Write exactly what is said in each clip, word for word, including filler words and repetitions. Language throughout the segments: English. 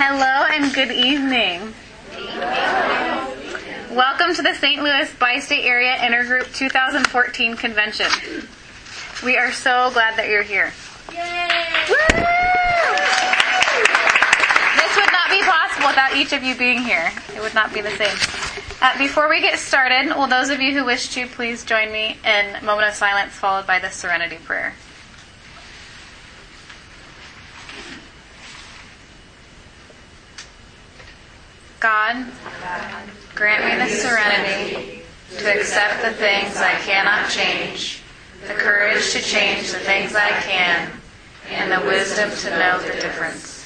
Hello and good evening. Welcome to the Saint Louis Bi-State Area Intergroup two thousand fourteen Convention. We are so glad that you're here. Yay! Woo! This would not be possible without each of you being here. It would not be the same. Uh, before we get started, will those of you who wish to please join me in a moment of silence followed by the Serenity Prayer. God, grant me the serenity to accept the things I cannot change, the courage to change the things I can, and the wisdom to know the difference.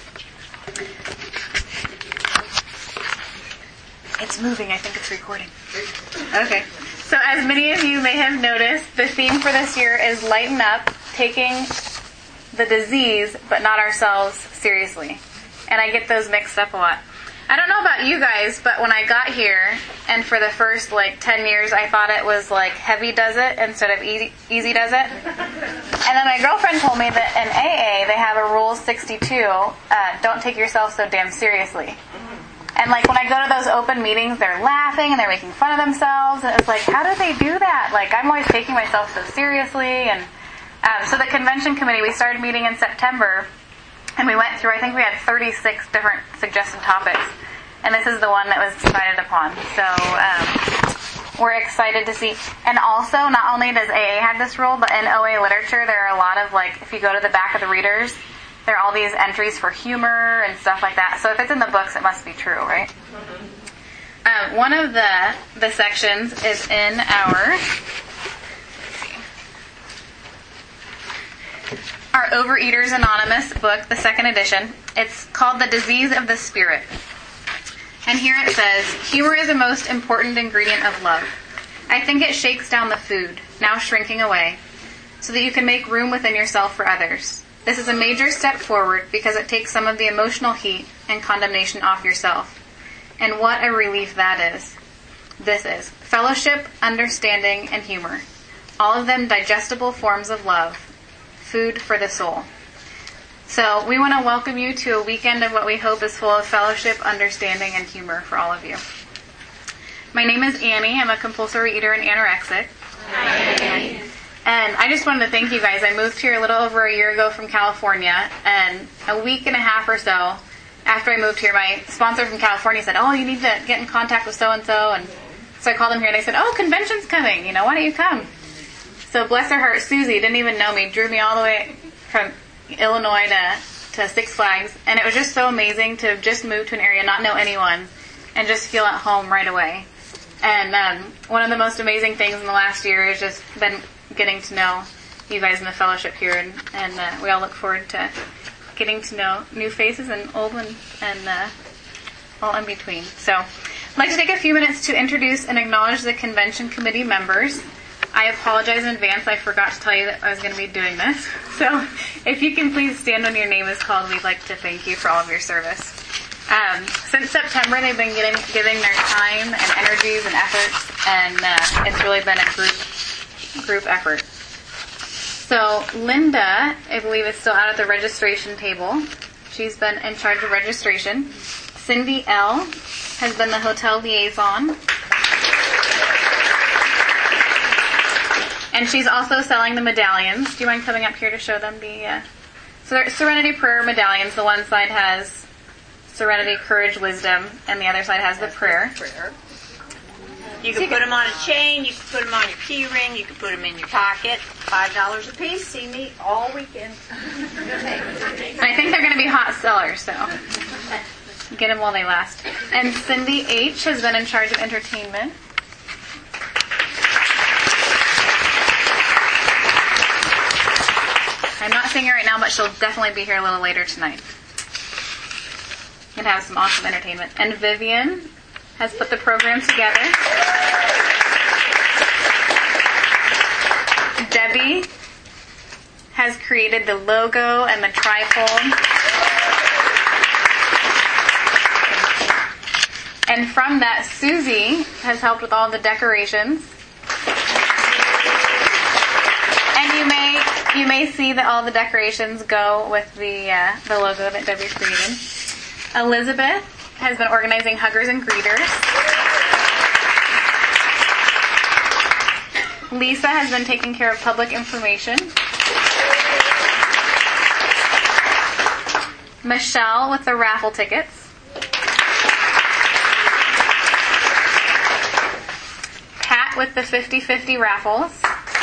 It's moving. I think it's recording. Okay. So as many of you may have noticed, the theme for this year is Lighten Up, taking the disease, but not ourselves, seriously. And I get those mixed up a lot. I don't know about you guys, but when I got here, and for the first like ten years, I thought it was like heavy does it instead of easy, easy does it. And then my girlfriend told me that in A A, they have a rule sixty-two, uh, don't take yourself so damn seriously. And like when I go to those open meetings, they're laughing and they're making fun of themselves. And it's like, how do they do that? Like I'm always taking myself so seriously. And um, so the convention committee, we started meeting in September. And we went through, I think we had thirty-six different suggested topics. And this is the one that was decided upon. So um, we're excited to see. And also, not only does A A have this rule, but in O A literature, there are a lot of, like, if you go to the back of the readers, there are all these entries for humor and stuff like that. So if it's in the books, it must be true, right? Um, one of the, the sections is in our... Our Overeaters Anonymous book, the second edition. It's called The Disease of the Spirit. And here it says, humor is a most important ingredient of love. I think it shakes down the food, now shrinking away, so that you can make room within yourself for others. This is a major step forward because it takes some of the emotional heat and condemnation off yourself. And what a relief that is. This is fellowship, understanding, and humor. All of them digestible forms of love. Food for the soul. So we want to welcome you to a weekend of what we hope is full of fellowship, understanding, and humor for all of you. My name is Annie. I'm a compulsory eater and anorexic. Hi. And I just wanted to thank you guys. I moved here a little over a year ago from California, and a week and a half or so after I moved here, my sponsor from California said, oh, you need to get in contact with so-and-so. And so I called them here, and they said, oh, convention's coming. You know, why don't you come? So bless her heart, Susie didn't even know me, drew me all the way from Illinois to, to Six Flags. And it was just so amazing to just move to an area, not know anyone, and just feel at home right away. And um, one of the most amazing things in the last year has just been getting to know you guys in the fellowship here. And, and uh, we all look forward to getting to know new faces and old ones and uh, all in between. So I'd like to take a few minutes to introduce and acknowledge the convention committee members. I apologize in advance. I forgot to tell you that I was going to be doing this. So if you can please stand when your name is called, we'd like to thank you for all of your service. Um, since September, they've been getting, giving their time and energies and efforts, and uh, it's really been a group group effort. So Linda, I believe, is still out at the registration table. She's been in charge of registration. Cindy L. has been the hotel liaison. And she's also selling the medallions. Do you mind coming up here to show them the... Uh... So they're Serenity Prayer medallions. The one side has Serenity, Courage, Wisdom, and the other side has the prayer. prayer. You can put them on a chain. You can put them on your key ring. You can put them in your pocket. Five dollars a piece. See me all weekend. I think they're going to be hot sellers, so get them while they last. And Cindy H. has been in charge of entertainment. I'm not seeing her right now, but she'll definitely be here a little later tonight. And have some awesome entertainment. And Vivian has put the program together. Debbie has created the logo and the tripod. And from that, Susie has helped with all the decorations. And you may you may see that all the decorations go with the uh, the logo that Debbie created. Elizabeth has been organizing huggers and greeters. Lisa has been taking care of public information. Michelle with the raffle tickets. Pat with the fifty-fifty raffles.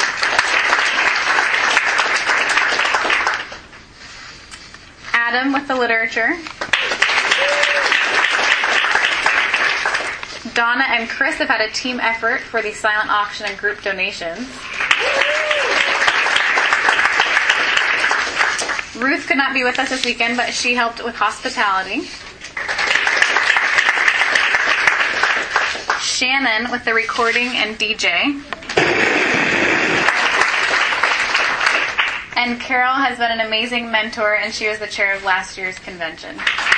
Adam with the literature. Donna and Chris have had a team effort for the silent auction and group donations. Ruth could not be with us this weekend, but she helped with hospitality. Shannon with the recording and D J. And Carol has been an amazing mentor, and she was the chair of last year's convention.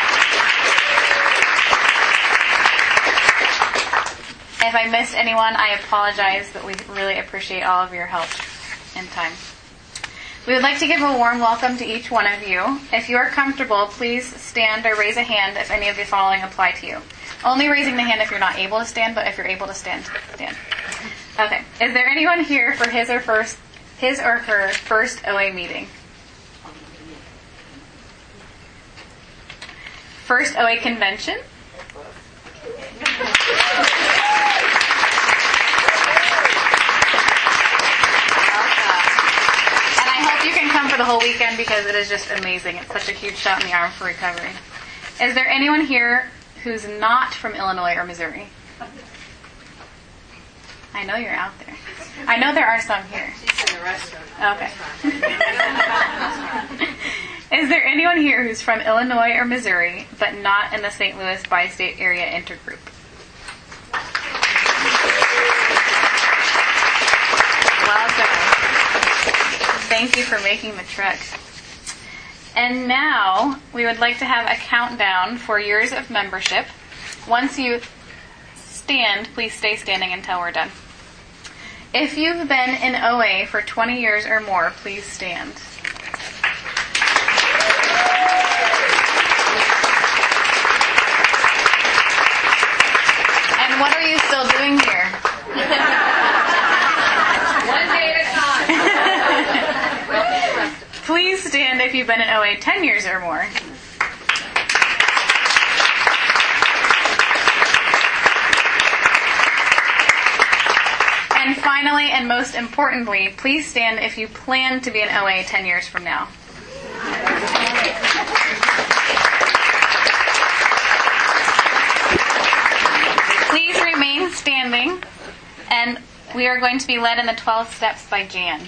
If I missed anyone, I apologize, but we really appreciate all of your help and time. We would like to give a warm welcome to each one of you. If you are comfortable, please stand or raise a hand if any of the following apply to you. Only raising the hand if you're not able to stand, but if you're able to stand, stand. Okay. Is there anyone here for his or first, his or her first O A meeting? First O A convention? You can come for the whole weekend because it is just amazing. It's such a huge shot in the arm for recovery. Is there anyone here who's not from Illinois or Missouri? I know you're out there. I know there are some here. She's in the restaurant. Okay. Is there anyone here who's from Illinois or Missouri but not in the Saint Louis Bi-State Area Intergroup? Well done. Thank you for making the trek. And now, we would like to have a countdown for years of membership. Once you stand, please stay standing until we're done. If you've been in O A for twenty years or more, please stand. And what are you still doing here? One day at a time. Please stand if you've been in O A ten years or more. And finally, and most importantly, please stand if you plan to be in O A ten years from now. Please remain standing, and we are going to be led in the twelve steps by Jan.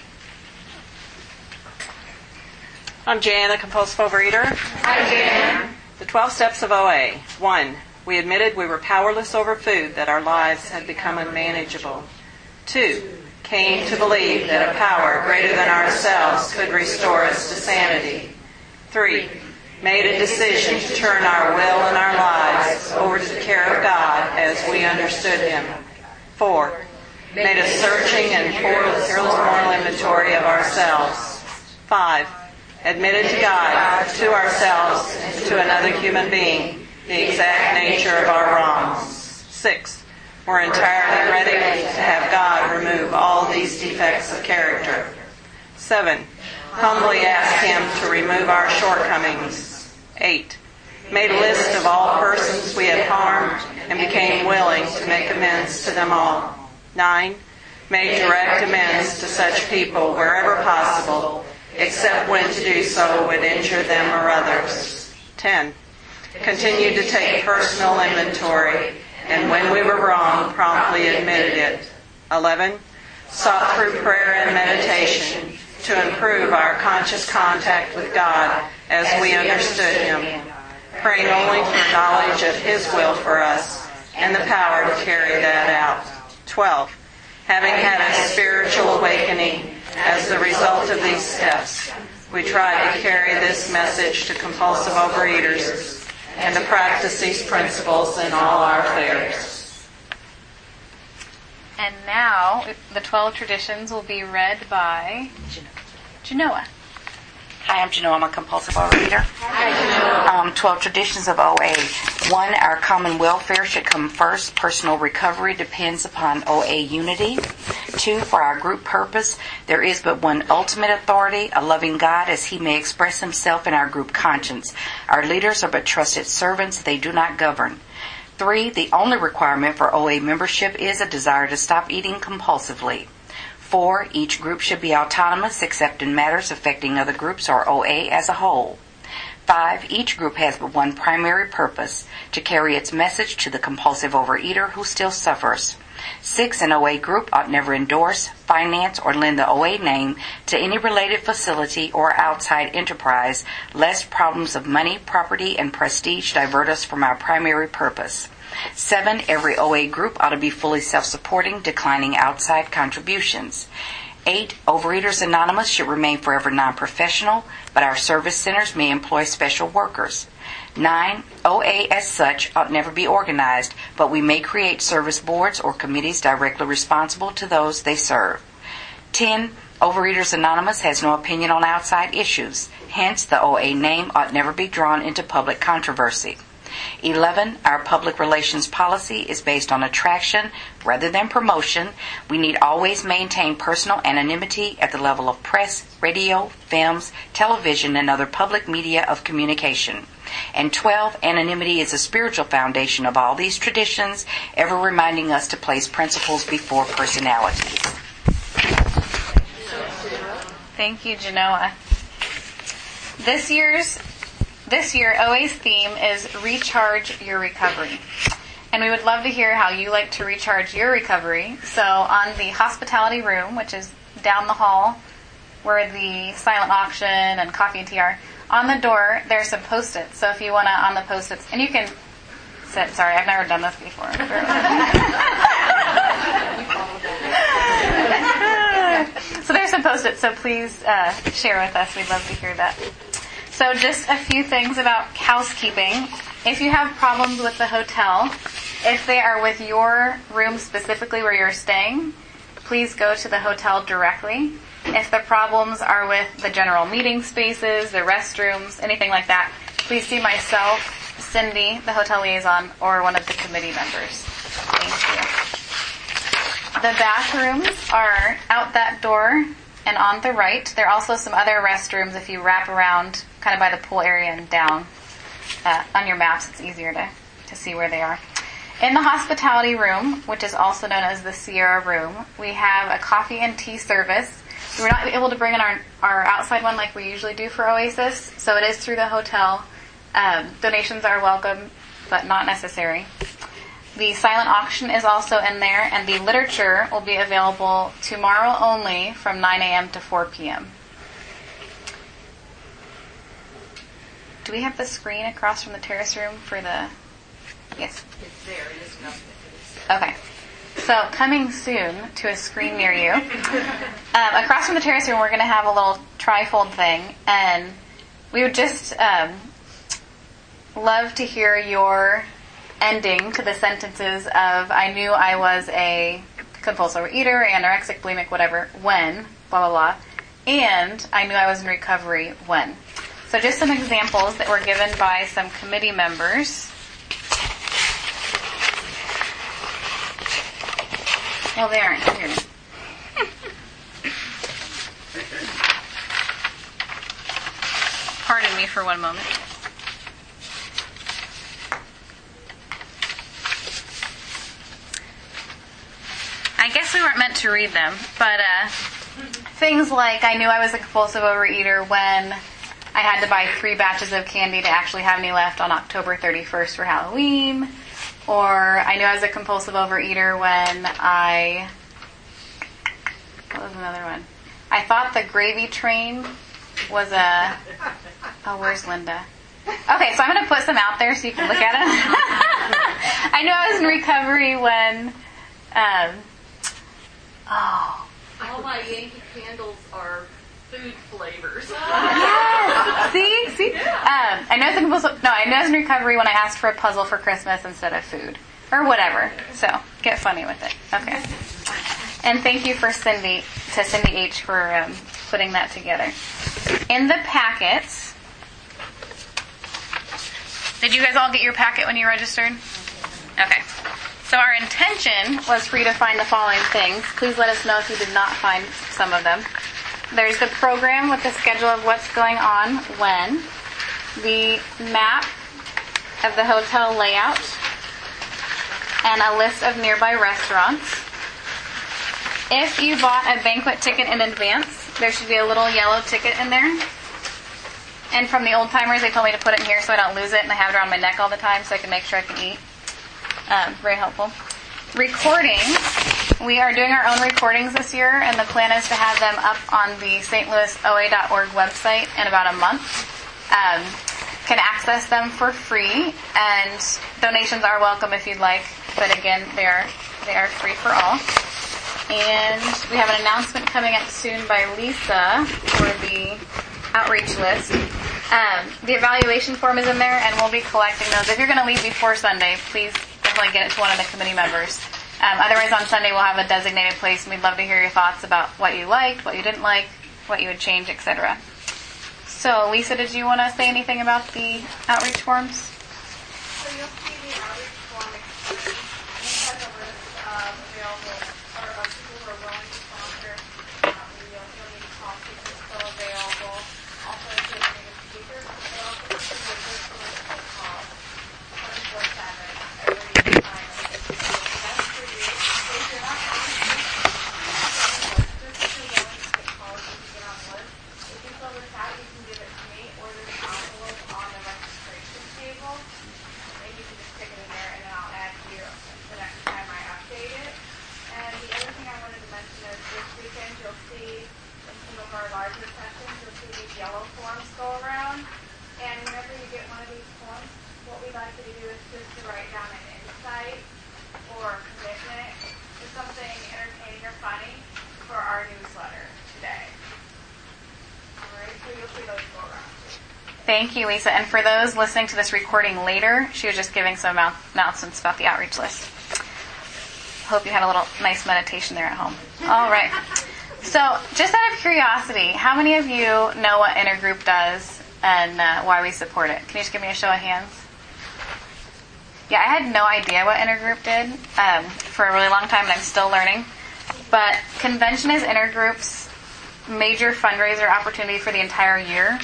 I'm Jan, a compulsive overeater. Hi, Jan. The twelve steps of O A. One, we admitted we were powerless over food, that our lives had become unmanageable. Two, came to believe that a power greater than ourselves could restore us to sanity. Three, made a decision to turn our will and our lives over to the care of God as we understood Him. Four, made a searching and fearless moral inventory of ourselves. Five, admitted to God, to ourselves, and to another human being, the exact nature of our wrongs. Six, we're entirely ready to have God remove all these defects of character. Seven, humbly ask Him to remove our shortcomings. Eight, made a list of all persons we had harmed and became willing to make amends to them all. Nine, made direct amends to such people wherever possible, except when to do so would injure them or others. Ten, continued to take personal inventory, and when we were wrong, promptly admitted it. Eleven, sought through prayer and meditation to improve our conscious contact with God as we understood Him, praying only for knowledge of His will for us and the power to carry that out. Twelve, having had a spiritual awakening as the result of these steps, we try to carry this message to compulsive overeaters and to practice these principles in all our affairs. And now, the twelve traditions will be read by Genoa. Hi, I'm Genoa. I'm a compulsive overeater. Hi, Genoa. Um, following twelve traditions of O A. One, our common welfare should come first. Personal recovery depends upon O A unity. Two, for our group purpose, there is but one ultimate authority, a loving God, as he may express himself in our group conscience. Our leaders are but trusted servants. They do not govern. Three, the only requirement for O A membership is a desire to stop eating compulsively. Four, each group should be autonomous except in matters affecting other groups or O A as a whole. Five, each group has but one primary purpose, to carry its message to the compulsive overeater who still suffers. Six, an O A group ought never endorse, finance, or lend the O A name to any related facility or outside enterprise, lest problems of money, property, and prestige divert us from our primary purpose. Seven, every O A group ought to be fully self-supporting, declining outside contributions. Eight, Overeaters Anonymous should remain forever non-professional, but our service centers may employ special workers. Nine, O A as such ought never be organized, but we may create service boards or committees directly responsible to those they serve. Ten, Overeaters Anonymous has no opinion on outside issues. Hence, the O A name ought never be drawn into public controversy. Eleven, our public relations policy is based on attraction rather than promotion. We need always maintain personal anonymity at the level of press, radio, films, television, and other public media of communication. And twelve, anonymity is a spiritual foundation of all these traditions, ever reminding us to place principles before personalities. Thank you, Genoa. This year's This year, O A's theme is Recharge Your Recovery. And we would love to hear how you like to recharge your recovery. So on the hospitality room, which is down the hall, where the silent auction and coffee and tea are, on the door, there's some Post-its. So if you want to, on the Post-its, and you can sit, sorry, I've never done this before. So there's some Post-its, so please uh, share with us. We'd love to hear that. So just a few things about housekeeping. If you have problems with the hotel, if they are with your room specifically where you're staying, please go to the hotel directly. If the problems are with the general meeting spaces, the restrooms, anything like that, please see myself, Cindy, the hotel liaison, or one of the committee members. Thank you. The bathrooms are out that door and on the right. There are also some other restrooms if you wrap around kind of by the pool area and down. Uh, on your maps, it's easier to, to see where they are. In the hospitality room, which is also known as the Sierra Room, we have a coffee and tea service. We were not able to bring in our, our outside one like we usually do for Oasis, so it is through the hotel. Um, donations are welcome, but not necessary. The silent auction is also in there, and the literature will be available tomorrow only from nine a.m. to four p.m. Do we have the screen across from the terrace room for the... Yes. It's there. It is nothing. Okay. So coming soon to a screen near you. Um, across from the terrace room, we're going to have a little trifold thing, and we would just um, love to hear your ending to the sentences of I knew I was a compulsive eater, anorexic, bulimic, whatever, when, blah, blah, blah, and I knew I was in recovery when. So just some examples that were given by some committee members. Well, they aren't here. Pardon me for one moment. I guess we weren't meant to read them, but uh, things like I knew I was a compulsive overeater when I had to buy three batches of candy to actually have any left on October thirty-first for Halloween. Or I knew I was a compulsive overeater when I... What was another one? I thought the gravy train was a... Oh, where's Linda? Okay, so I'm going to put some out there so you can look at them. I knew I was in recovery when... Um, oh... All my Yankee candles are food flavors. Yes! See? See? Um, I know some people, no, I know I was in recovery when I asked for a puzzle for Christmas instead of food. Or whatever. So, get funny with it. Okay. And thank you for Cindy, to Cindy H. for um, putting that together. In the packets, Did you guys all get your packet when you registered? Okay. So our intention was for you to find the following things. Please let us know if you did not find some of them. There's the program with the schedule of what's going on when, the map of the hotel layout, and a list of nearby restaurants. If you bought a banquet ticket in advance, there should be a little yellow ticket in there. And from the old timers, they told me to put it in here so I don't lose it, and I have it around my neck all the time so I can make sure I can eat. Um, very helpful. Recordings. We are doing our own recordings this year, and the plan is to have them up on the Saint Louis O A dot org website in about a month. Um, can access them for free, and donations are welcome if you'd like, but again, they are, they are free for all. And we have an announcement coming up soon by Lisa for the outreach list. Um, the evaluation form is in there, and we'll be collecting those. If you're going to leave before Sunday, please definitely get it to one of the committee members. Um, otherwise, on Sunday, we'll have a designated place, and we'd love to hear your thoughts about what you liked, what you didn't like, what you would change, et cetera. So, Lisa, did you want to say anything about the outreach forms? So you'll see the outreach form experience. And it has a list of available, or of people who are willing to sponsor. Um, you'll, you'll need to call people who are still available. Also, if you're going to speaker, but also if you're going to call twenty-four seven every time. That's for you. So if you're not on the list, just if you're willing to get called, you can get on the list. If you fill this out, you can give it to me, or there's an envelope on the registration table. And you can just stick it in there, and then I'll add you the next time I update it. And the other thing I wanted to mention is this weekend you'll see in some of our larger sessions, you'll see these yellow forms go around. And whenever you get one of these forms, what we'd like you to do is just to write down an insight or commitment to something entertaining or funny for our newsletter today. Alright, so you'll see those go around. Thank you, Lisa. And for those listening to this recording later, she was just giving some announcements about the outreach list. Hope you had a little nice meditation there at home. All right. So, just out of curiosity, how many of you know what Intergroup does and uh, why we support it? Can you just give me a show of hands? Yeah, I had no idea what Intergroup did um, for a really long time, and I'm still learning. But convention is Intergroup's major fundraiser opportunity for the entire year.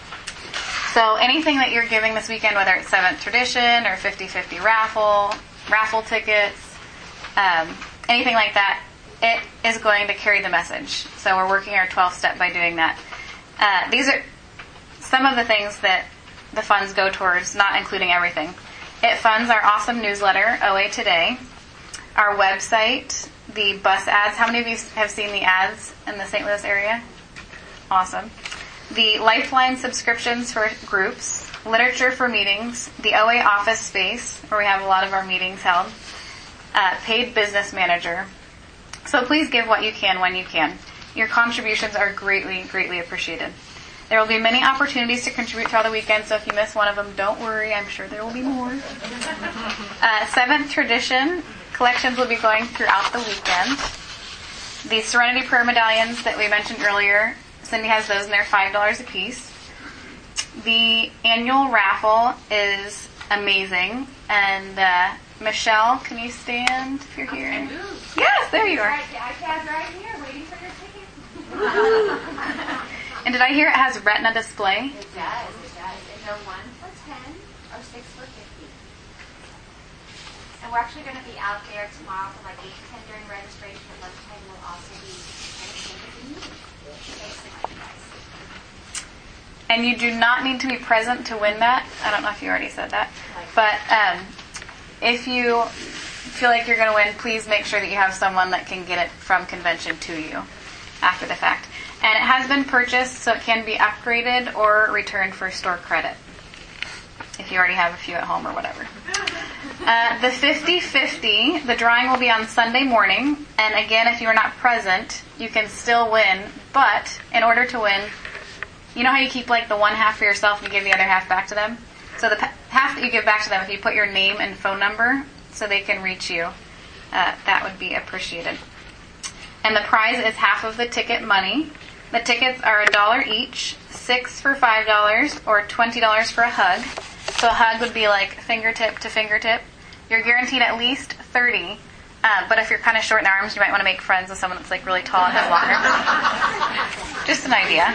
So anything that you're giving this weekend, whether it's seventh Tradition or fifty-fifty raffle, raffle tickets, um, anything like that, it is going to carry the message. So we're working our twelfth step by doing that. Uh, these are some of the things that the funds go towards, not including everything. It funds our awesome newsletter, O A Today, our website, the bus ads. How many of you have seen the ads in the Saint Louis area? Awesome. The Lifeline subscriptions for groups, literature for meetings, the O A office space, where we have a lot of our meetings held, uh, paid business manager. So please give what you can when you can. Your contributions are greatly, greatly appreciated. There will be many opportunities to contribute throughout the weekend, so if you miss one of them, don't worry. I'm sure there will be more. Uh, seventh Tradition collections will be going throughout the weekend. The Serenity Prayer medallions that we mentioned earlier, Cindy has those, and they're five dollars a piece. The annual raffle is amazing. And uh, Michelle, can you stand if you're here? I do. Yes, there you are. Right, the iPad's right here, waiting for your ticket. And did I hear it has retina display? It does, it does. And they're one for ten or six for fifty. And we're actually going to be out there tomorrow from like eight to ten during registration. At lunchtime we'll also be an extended meeting. Thanks so much, guys. And you do not need to be present to win that. I don't know if you already said that. But um, if you feel like you're going to win, please make sure that you have someone that can get it from convention to you after the fact. And it has been purchased, so it can be upgraded or returned for store credit if you already have a few at home or whatever. Uh, the fifty-fifty, the drawing will be on Sunday morning. And again, if you are not present, you can still win. But in order to win, you know how you keep like the one half for yourself and you give the other half back to them? So the half that you give back to them, if you put your name and phone number so they can reach you, uh, that would be appreciated. And the prize is half of the ticket money. The tickets are a dollar each, six for five dollars, or twenty dollars for a hug. So a hug would be like fingertip to fingertip. You're guaranteed at least thirty. Uh, but if you're kind of short in arms, you might want to make friends with someone that's like really tall and has longer. Just an idea.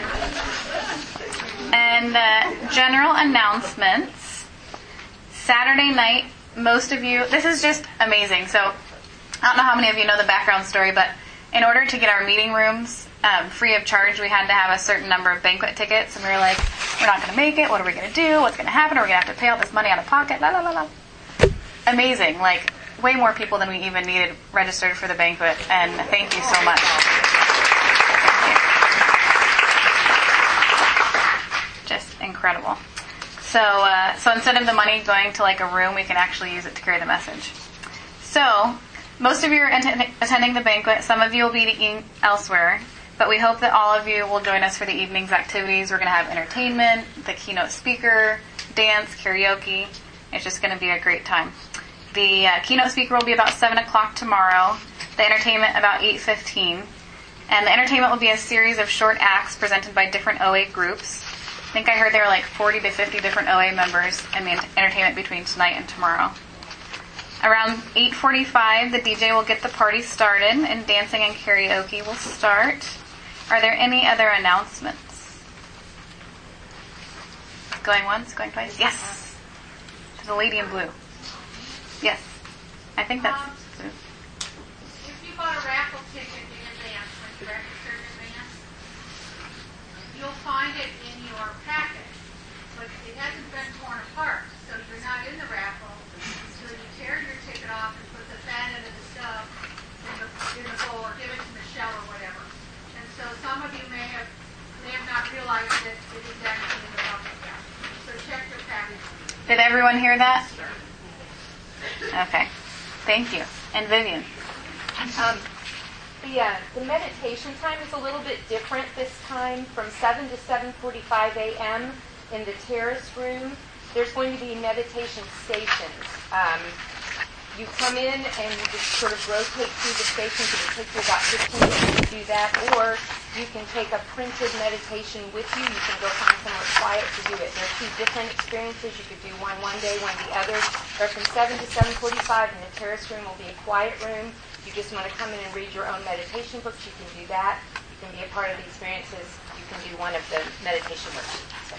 And uh, general announcements. Saturday night, most of you, this is just amazing. So I don't know how many of you know the background story, but in order to get our meeting rooms um, free of charge, we had to have a certain number of banquet tickets. And we were like, we're not going to make it. What are we going to do? What's going to happen? Are we going to have to pay all this money out of pocket? La, la, la, la. Amazing. Like, way more people than we even needed registered for the banquet, and thank you so much. Just incredible. So, uh, so instead of the money going to like a room, we can actually use it to carry the message. So, most of you are att- attending the banquet. Some of you will be eating elsewhere, but we hope that all of you will join us for the evening's activities. We're going to have entertainment, the keynote speaker, dance, karaoke. It's just going to be a great time. The uh, keynote speaker will be about seven o'clock tomorrow. The entertainment about eight fifteen. And the entertainment will be a series of short acts presented by different O A groups. I think I heard there were like forty to fifty different O A members in the entertainment between tonight and tomorrow. Around eight forty-five, the D J will get the party started and dancing and karaoke will start. Are there any other announcements? Going once? Going twice? Yes. To the lady in blue. Yes. I think that's... Um, if you bought a raffle ticket in advance, when you registered in advance, you'll find it in your packet, but it hasn't been torn apart, so you're not in the raffle until you tear your ticket off and put the fat end of the stuff in the, in the bowl or give it to Michelle or whatever. And so some of you may have may have not realized that it is actually in the bucket yet. So check your package. Did everyone hear that? Okay. Thank you. And Vivian. Um, the, uh, the meditation time is a little bit different this time. From seven to seven forty-five a.m. in the terrace room, there's going to be meditation stations. Um, you come in and you just sort of rotate through the stations. It will take you about fifteen minutes to do that. Or you can take a printed meditation with you. You can go find somewhere quiet to do it. There are two different experiences. You could do one one day, one the other. Or from seven to seven forty-five in the terrace room will be a quiet room. You just want to come in and read your own meditation books, you can do that. You can be a part of the experiences. You can do one of the meditation worksheets. So.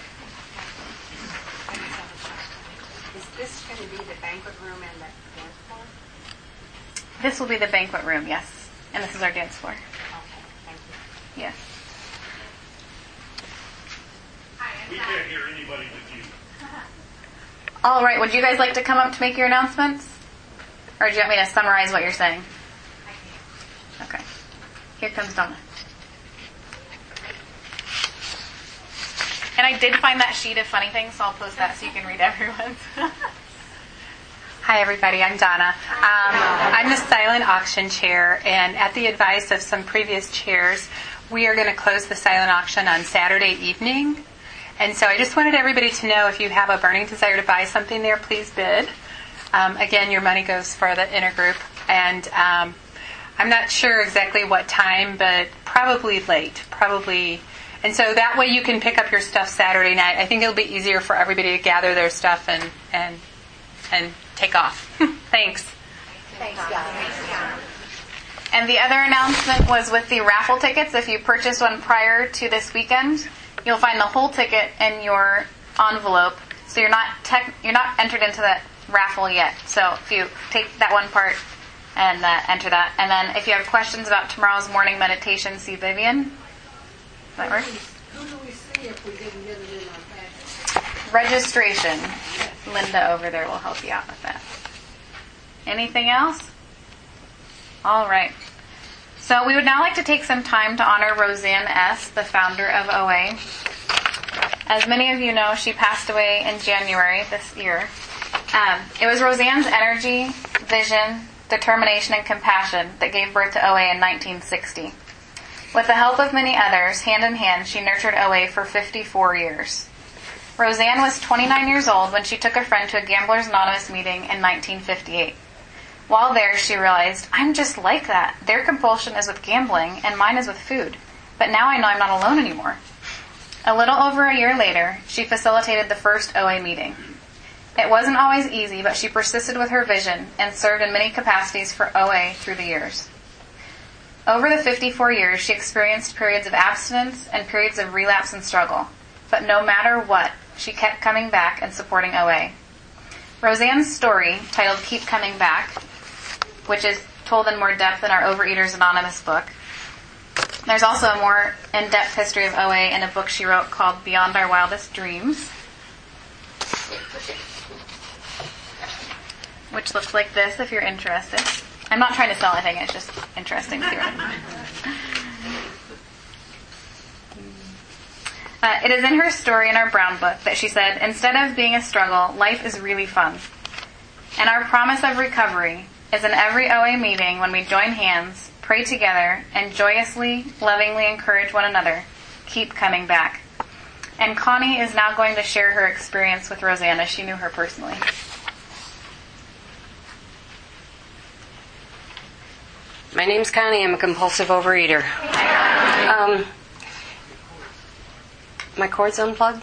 Is this going to be the banquet room and the dance floor? This will be the banquet room, yes. And this is our dance floor. Okay, thank you. Yes. We can't hear anybody but you. All right. Would you guys like to come up to make your announcements? Or do you want me to summarize what you're saying? Okay. Here comes Donna. And I did find that sheet of funny things, so I'll post that so you can read everyone's. Hi, everybody. I'm Donna. Um, I'm the silent auction chair, and at the advice of some previous chairs, we are going to close the silent auction on Saturday evening. And so I just wanted everybody to know, if you have a burning desire to buy something there, please bid. Um, again, your money goes for the intergroup. And um, I'm not sure exactly what time, but probably late. Probably. And so that way you can pick up your stuff Saturday night. I think it'll be easier for everybody to gather their stuff and and and take off. Thanks. Thanks, Donna. And the other announcement was with the raffle tickets. If you purchase one prior to this weekend, you'll find the whole ticket in your envelope. So you're not tech, you're not entered into that raffle yet. So if you take that one part and uh, enter that. And then if you have questions about tomorrow's morning meditation, see Vivian. Does that work? Who do we see if we didn't get it in our packet? Registration. Linda over there will help you out with that. Anything else? All right. So we would now like to take some time to honor Roseanne S., the founder of O A. As many of you know, she passed away in January this year. Um, it was Roseanne's energy, vision, determination, and compassion that gave birth to O A in nineteen sixty. With the help of many others, hand in hand, she nurtured O A for fifty-four years. Roseanne was twenty-nine years old when she took a friend to a Gamblers Anonymous meeting in nineteen fifty-eight. While there, she realized, I'm just like that. Their compulsion is with gambling, and mine is with food. But now I know I'm not alone anymore. A little over a year later, she facilitated the first O A meeting. It wasn't always easy, but she persisted with her vision and served in many capacities for O A through the years. Over the fifty-four years, she experienced periods of abstinence and periods of relapse and struggle. But no matter what, she kept coming back and supporting O A. Roseanne's story, titled Keep Coming Back, which is told in more depth in our Overeaters Anonymous book. There's also a more in-depth history of O A in a book she wrote called Beyond Our Wildest Dreams, which looks like this if you're interested. I'm not trying to sell anything, it's just interesting to see what uh, It is in her story in our Brown book that she said, instead of being a struggle, life is really fun. And our promise of recovery is in every O A meeting when we join hands, pray together, and joyously, lovingly encourage one another. Keep coming back. And Connie is now going to share her experience with Roseanne as she knew her personally. My name's Connie. I'm a compulsive overeater. Um, my cord's unplugged?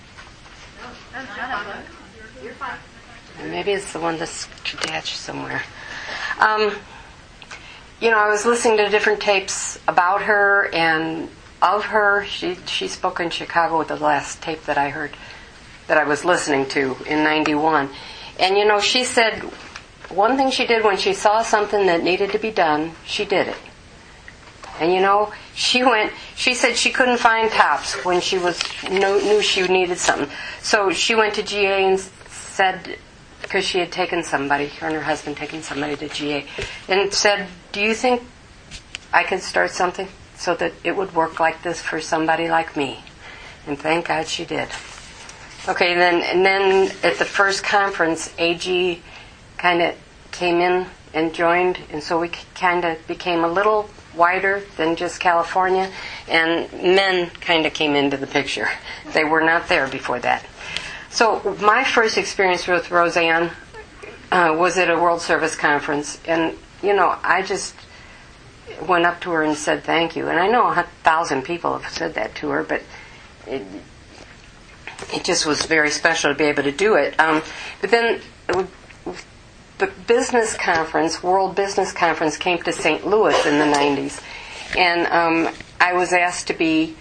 No, it's not unplugged. You're fine. Maybe it's the one that's attached somewhere. Um, you know, I was listening to different tapes about her and of her. She she spoke in Chicago with the last tape that I heard, that I was listening to in ninety-one. And, you know, she said one thing she did when she saw something that needed to be done, she did it. And, you know, she went, she said she couldn't find tops when she was knew, knew she needed something. So she went to G A and said, because she had taken somebody, her and her husband taken somebody to G A, and said, do you think I could start something so that it would work like this for somebody like me? And thank God she did. Okay, then and then at the first conference, A G kind of came in and joined, and so we kind of became a little wider than just California, and men kind of came into the picture. They were not there before that. So my first experience with Roseanne uh, was at a World Service Conference, and, you know, I just went up to her and said thank you. And I know a thousand people have said that to her, but it, it just was very special to be able to do it. Um, but then the business conference, World Business Conference, came to Saint Louis in the nineties. And um, I was asked to be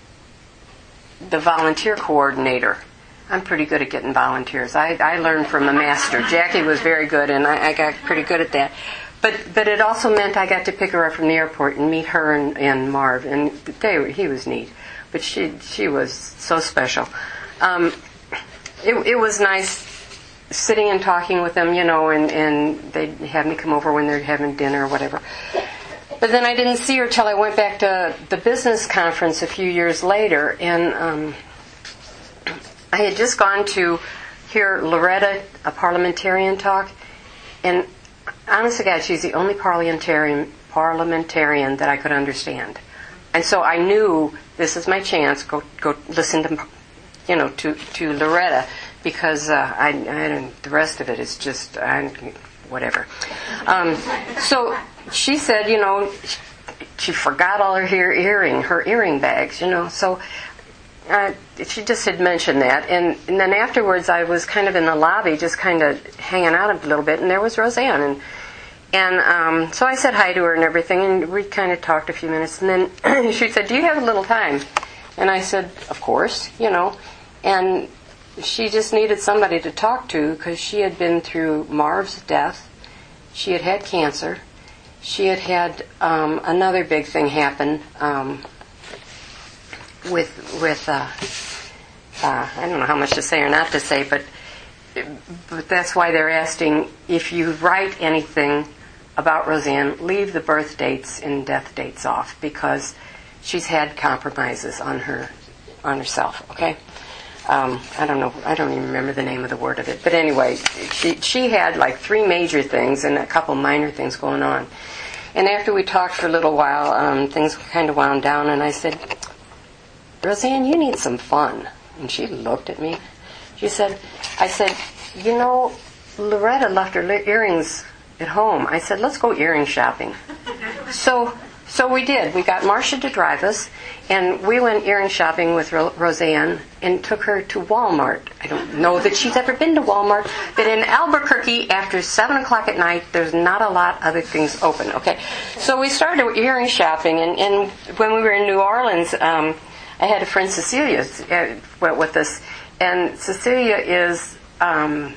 the volunteer coordinator. I'm pretty good at getting volunteers. I, I learned from a master. Jackie was very good, and I, I got pretty good at that. But but it also meant I got to pick her up from the airport and meet her and, and Marv, and they were, he was neat. But she she was so special. Um, it, it was nice sitting and talking with them, you know, and, and they'd have me come over when they're having dinner or whatever. But then I didn't see her till I went back to the business conference a few years later, and um, I had just gone to hear Loretta, a parliamentarian, talk, and honest to God, she's the only parliamentarian parliamentarian that I could understand. And so I knew this is my chance. Go go listen to, you know, to to Loretta, because uh, I, I don't, the rest of it is just I, whatever. Um, so she said, you know, she forgot all her ear, earring, her earring bags, you know. So uh, she just had mentioned that, and, and then afterwards I was kind of in the lobby, just kind of hanging out a little bit, and there was Roseanne, and and um, so I said hi to her and everything, and we kind of talked a few minutes, and then she said, "Do you have a little time?" And I said, "Of course," you know, and she just needed somebody to talk to because she had been through Marv's death. She had had cancer. She had had um, another big thing happen um, with with uh, uh, I don't know how much to say or not to say, but but that's why they're asking if you write anything about Roseanne, leave the birth dates and death dates off, because she's had compromises on her on herself. Okay. Um, I don't know. I don't even remember the name of the word of it. But anyway, she she had like three major things and a couple minor things going on. And after we talked for a little while, um, things kind of wound down. And I said, "Roseanne, you need some fun." And she looked at me. She said, "I said, you know, Loretta left her earrings at home." I said, "Let's go earring shopping." So So we did. We got Marcia to drive us, and we went earring shopping with Ro- Roseanne and took her to Walmart. I don't know that she's ever been to Walmart, but in Albuquerque, after seven o'clock at night, there's not a lot of other things open, okay? So we started earring shopping, and, and when we were in New Orleans, um, I had a friend, Cecilia, uh, went with us, and Cecilia is... Um,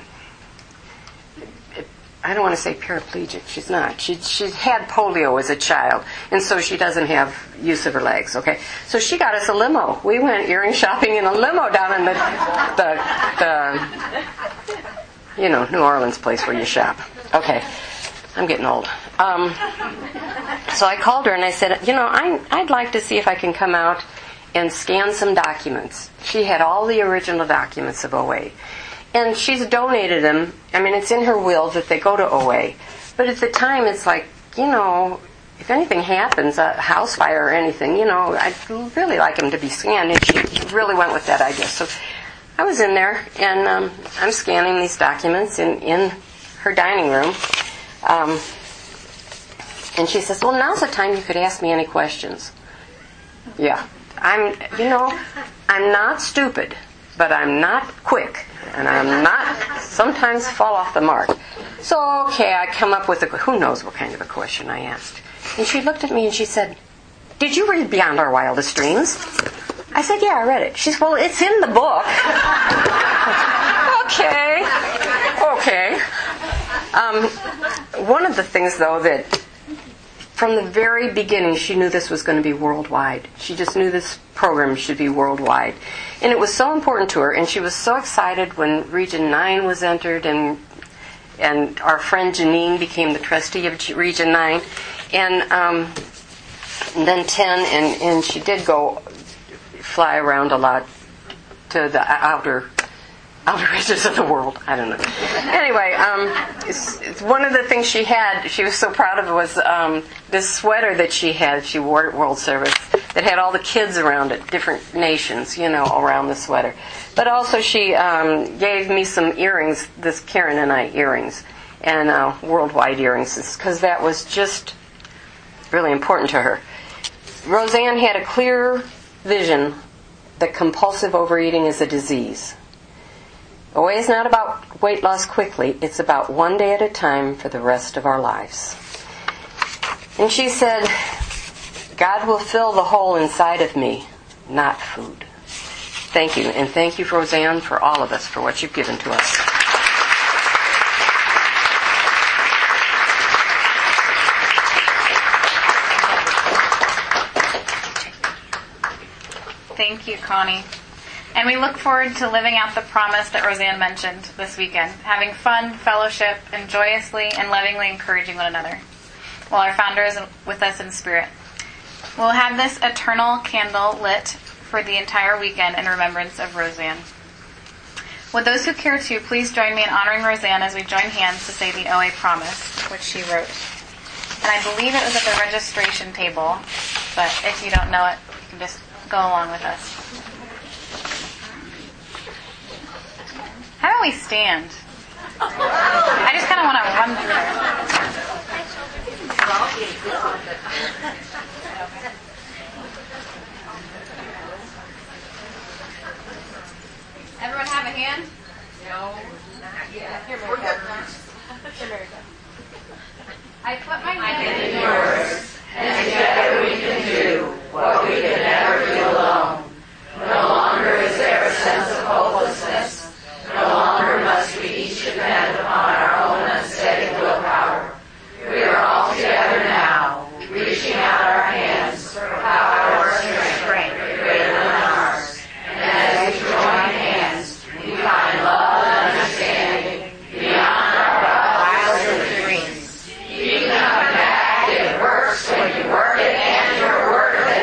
I don't want to say paraplegic. She's not. She she had polio as a child, and so she doesn't have use of her legs. Okay, so she got us a limo. We went earring shopping in a limo down in the the, the you know New Orleans place where you shop. Okay, I'm getting old. Um, so I called her and I said, you know, I I'd like to see if I can come out and scan some documents. She had all the original documents of O A. And she's donated them. I mean, it's in her will that they go to O A. But at the time, it's like, you know, if anything happens, a house fire or anything, you know, I'd really like them to be scanned. And she really went with that idea. So I was in there, and um, I'm scanning these documents in, in her dining room. Um, and she says, well, now's the time you could ask me any questions. Yeah. I'm, you know, I'm not stupid, but I'm not quick. And I'm not, sometimes fall off the mark. So, okay, I come up with a, who knows what kind of a question I asked. And she looked at me and she said, did you read Beyond Our Wildest Dreams? I said, yeah, I read it. She said, well, it's in the book. okay, okay. Um, one of the things, though, that from the very beginning, she knew this was going to be worldwide. She just knew this program should be worldwide. And it was so important to her, and she was so excited when Region nine was entered, and and our friend Janine became the trustee of Region nine, and, um, and then ten, and, and she did go fly around a lot to the outer outer reaches of the world. I don't know. Anyway, um, it's, it's one of the things she had, she was so proud of, was um, this sweater that she had, she wore at World Service, that had all the kids around it, different nations, you know, around the sweater. But also she um, gave me some earrings, this Karen and I earrings, and uh, worldwide earrings, because that was just really important to her. Roseanne had a clear vision that compulsive overeating is a disease. O A is not about weight loss quickly. It's about one day at a time for the rest of our lives. And she said, God will fill the hole inside of me, not food. Thank you. And thank you, Roseanne, for all of us, for what you've given to us. Thank you, Connie. And we look forward to living out the promise that Roseanne mentioned this weekend, having fun, fellowship, and joyously and lovingly encouraging one another, while our founder is with us in spirit. We'll have this eternal candle lit for the entire weekend in remembrance of Roseanne. Would those who care to please join me in honoring Roseanne as we join hands to say the O A promise, which she wrote. And I believe it was at the registration table, but if you don't know it, you can just go along with us. How do we stand? I just kind of want to run through it. Everyone have a hand? No. Here, Mary Jo. Here, Mary Jo. I put my hand in yours, and together we can do what we can never do alone. No longer is there a sense of hopelessness. No longer must we each depend upon our own unsteady willpower. We are all together now, reaching out our hands for power and strength greater than ours. And as we join hands, we find love and understanding beyond our wildest dreams. Keep coming back, it works when you work it and you're worth it.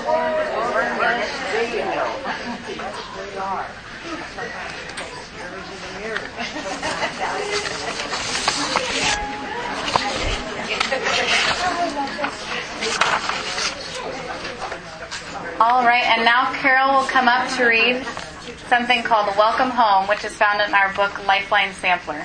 All right, and now Carol will come up to read something called Welcome Home, which is found in our book Lifeline Sampler.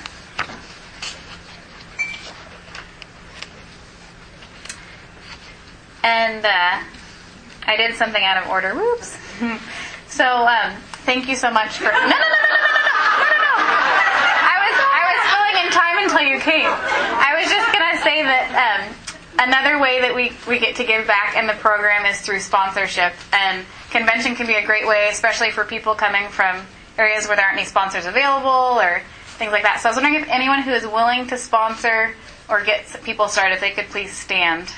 And uh, I did something out of order. Whoops. So um, thank you so much for... No, no, no, no, no, no, no, no, no. I was, I was filling in time until you came. I was just going to say that um, another way that we, we get to give back in the program is through sponsorship. And convention can be a great way, especially for people coming from areas where there aren't any sponsors available or things like that. So I was wondering if anyone who is willing to sponsor or get people started, if they could please stand.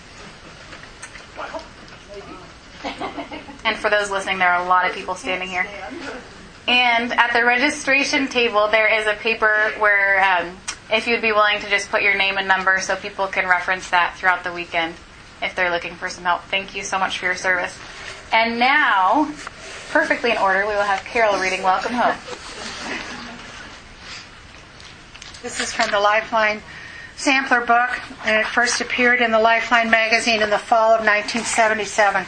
And for those listening, there are a lot of people standing here. And at the registration table, there is a paper where um, if you'd be willing to just put your name and number so people can reference that throughout the weekend if they're looking for some help. Thank you so much for your service. And now, perfectly in order, we will have Carol reading Welcome Home. This is from the Lifeline Sampler book, and it first appeared in the Lifeline magazine in the fall of nineteen seventy-seven.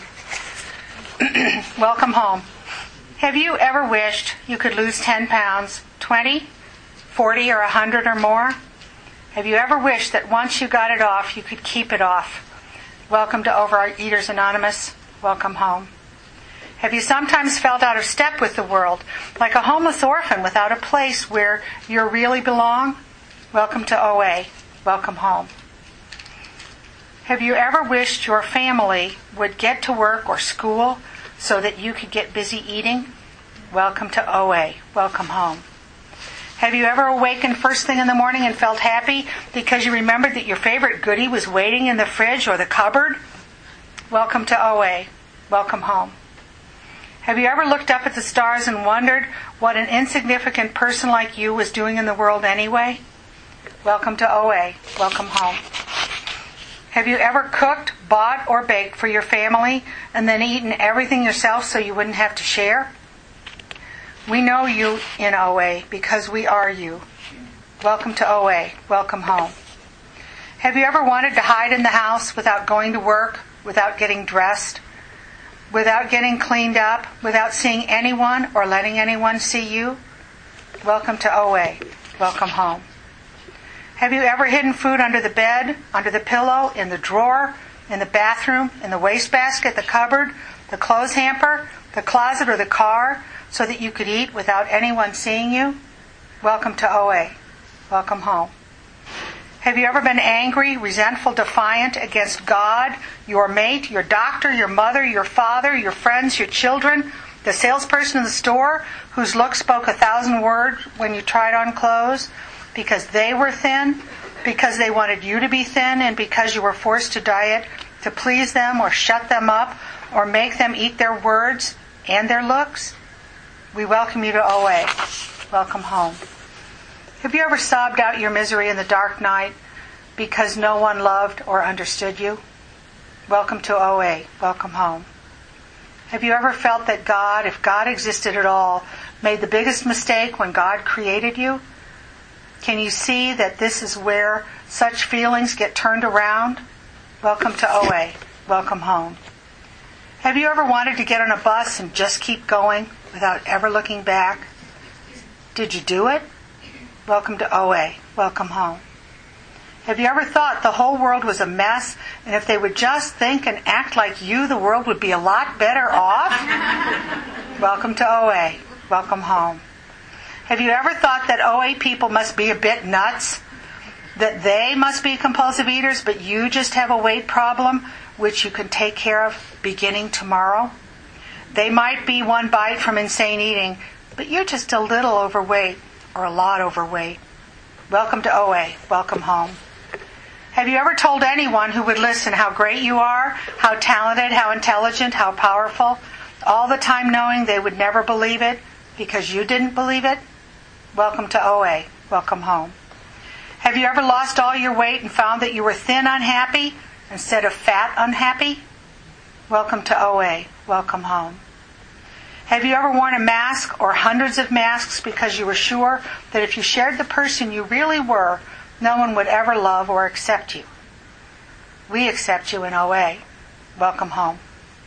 Welcome home. Have you ever wished you could lose ten pounds, twenty, forty, or one hundred or more? Have you ever wished that once you got it off, you could keep it off? Welcome to Overeaters Anonymous. Welcome home. Have you sometimes felt out of step with the world, like a homeless orphan without a place where you really belong? Welcome to O A. Welcome home. Have you ever wished your family would get to work or school so that you could get busy eating? Welcome to O A. Welcome home. Have you ever awakened first thing in the morning and felt happy because you remembered that your favorite goodie was waiting in the fridge or the cupboard? Welcome to O A. Welcome home. Have you ever looked up at the stars and wondered what an insignificant person like you was doing in the world anyway? Welcome to O A. Welcome home. Have you ever cooked, bought, or baked for your family and then eaten everything yourself so you wouldn't have to share? We know you in O A because we are you. Welcome to O A. Welcome home. Have you ever wanted to hide in the house without going to work, without getting dressed, without getting cleaned up, without seeing anyone or letting anyone see you? Welcome to O A. Welcome home. Have you ever hidden food under the bed, under the pillow, in the drawer, in the bathroom, in the wastebasket, the cupboard, the clothes hamper, the closet, or the car so that you could eat without anyone seeing you? Welcome to O A. Welcome home. Have you ever been angry, resentful, defiant against God, your mate, your doctor, your mother, your father, your friends, your children, the salesperson in the store whose look spoke a thousand words when you tried on clothes, because they were thin, because they wanted you to be thin, and because you were forced to diet to please them or shut them up or make them eat their words and their looks? We welcome you to O A. Welcome home. Have you ever sobbed out your misery in the dark night because no one loved or understood you? Welcome to O A. Welcome home. Have you ever felt that God, if God existed at all, made the biggest mistake when God created you? Can you see that this is where such feelings get turned around? Welcome to O A. Welcome home. Have you ever wanted to get on a bus and just keep going without ever looking back? Did you do it? Welcome to O A. Welcome home. Have you ever thought the whole world was a mess, and if they would just think and act like you, the world would be a lot better off? Welcome to O A. Welcome home. Have you ever thought that O A people must be a bit nuts? That they must be compulsive eaters, but you just have a weight problem, which you can take care of beginning tomorrow? They might be one bite from insane eating, but you're just a little overweight, or a lot overweight. Welcome to O A. Welcome home. Have you ever told anyone who would listen how great you are, how talented, how intelligent, how powerful, all the time knowing they would never believe it because you didn't believe it? Welcome to O A. Welcome home. Have you ever lost all your weight and found that you were thin unhappy instead of fat unhappy? Welcome to O A. Welcome home. Have you ever worn a mask or hundreds of masks because you were sure that if you shared the person you really were, no one would ever love or accept you? We accept you in O A. Welcome home.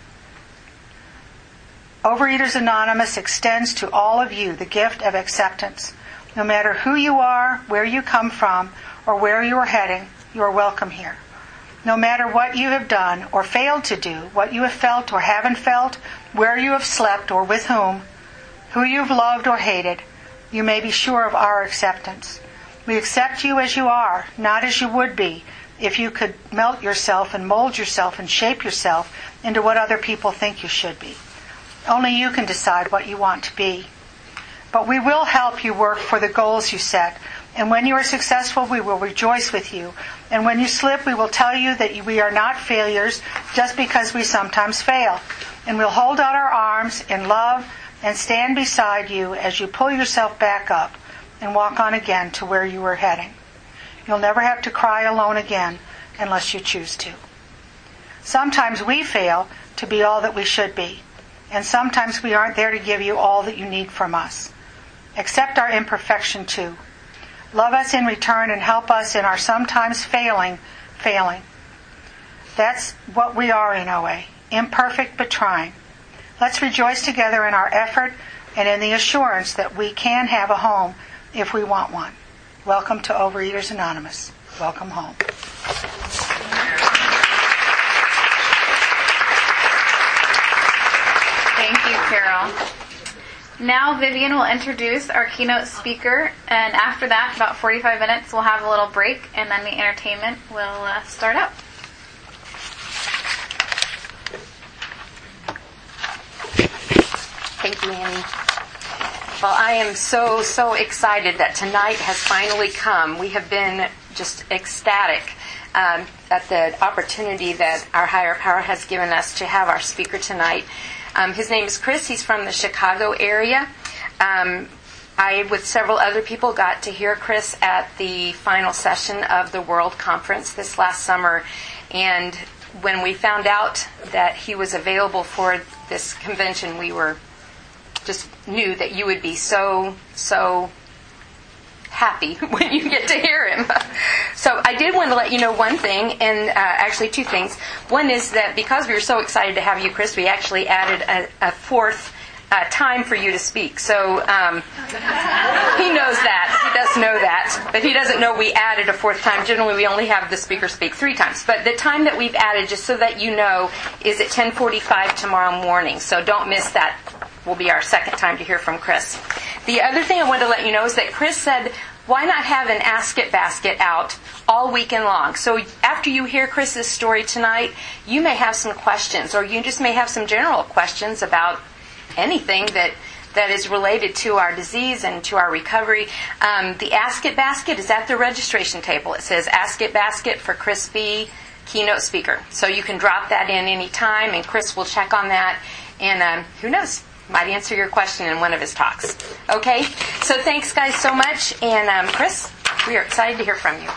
Overeaters Anonymous extends to all of you the gift of acceptance. No matter who you are, where you come from, or where you are heading, you are welcome here. No matter what you have done or failed to do, what you have felt or haven't felt, where you have slept or with whom, who you've loved or hated, you may be sure of our acceptance. We accept you as you are, not as you would be if you could melt yourself and mold yourself and shape yourself into what other people think you should be. Only you can decide what you want to be. But we will help you work for the goals you set. And when you are successful, we will rejoice with you. And when you slip, we will tell you that we are not failures just because we sometimes fail. And we'll hold out our arms in love and stand beside you as you pull yourself back up and walk on again to where you were heading. You'll never have to cry alone again unless you choose to. Sometimes we fail to be all that we should be. And sometimes we aren't there to give you all that you need from us. Accept our imperfection too. Love us in return and help us in our sometimes failing, failing. That's what we are in O A, imperfect but trying. Let's rejoice together in our effort and in the assurance that we can have a home if we want one. Welcome to Overeaters Anonymous. Welcome home. Thank you, Carol. Now Vivian will introduce our keynote speaker, and after that, about forty-five minutes, we'll have a little break, and then the entertainment will uh, start up. Thank you, Annie. Well, I am so, so excited that tonight has finally come. We have been just ecstatic um, at the opportunity that our higher power has given us to have our speaker tonight. Um, his name is Chris. He's from the Chicago area. Um, I, with several other people, got to hear Chris at the final session of the World Conference this last summer. And when we found out that he was available for this convention, we were just knew that you would be so, so happy when you get to hear him. So I did want to let you know one thing, and uh, actually two things. One is that because we were so excited to have you, Chris, we actually added a, a fourth uh, time for you to speak. So um, he knows that. He does know that. But he doesn't know we added a fourth time. Generally, we only have the speaker speak three times. But the time that we've added, just so that you know, is at ten forty-five tomorrow morning. So don't miss that. Will be our second time to hear from Chris. The other thing I wanted to let you know is that Chris said, why not have an Ask It basket out all weekend long? So after you hear Chris's story tonight, you may have some questions, or you just may have some general questions about anything that that is related to our disease and to our recovery. Um, the Ask It basket is at the registration table. It says Ask It basket for Chris B., keynote speaker. So you can drop that in any time, and Chris will check on that. And um, who knows? Might answer your question in one of his talks. Okay? So thanks, guys, so much. And um, Chris, we are excited to hear from you.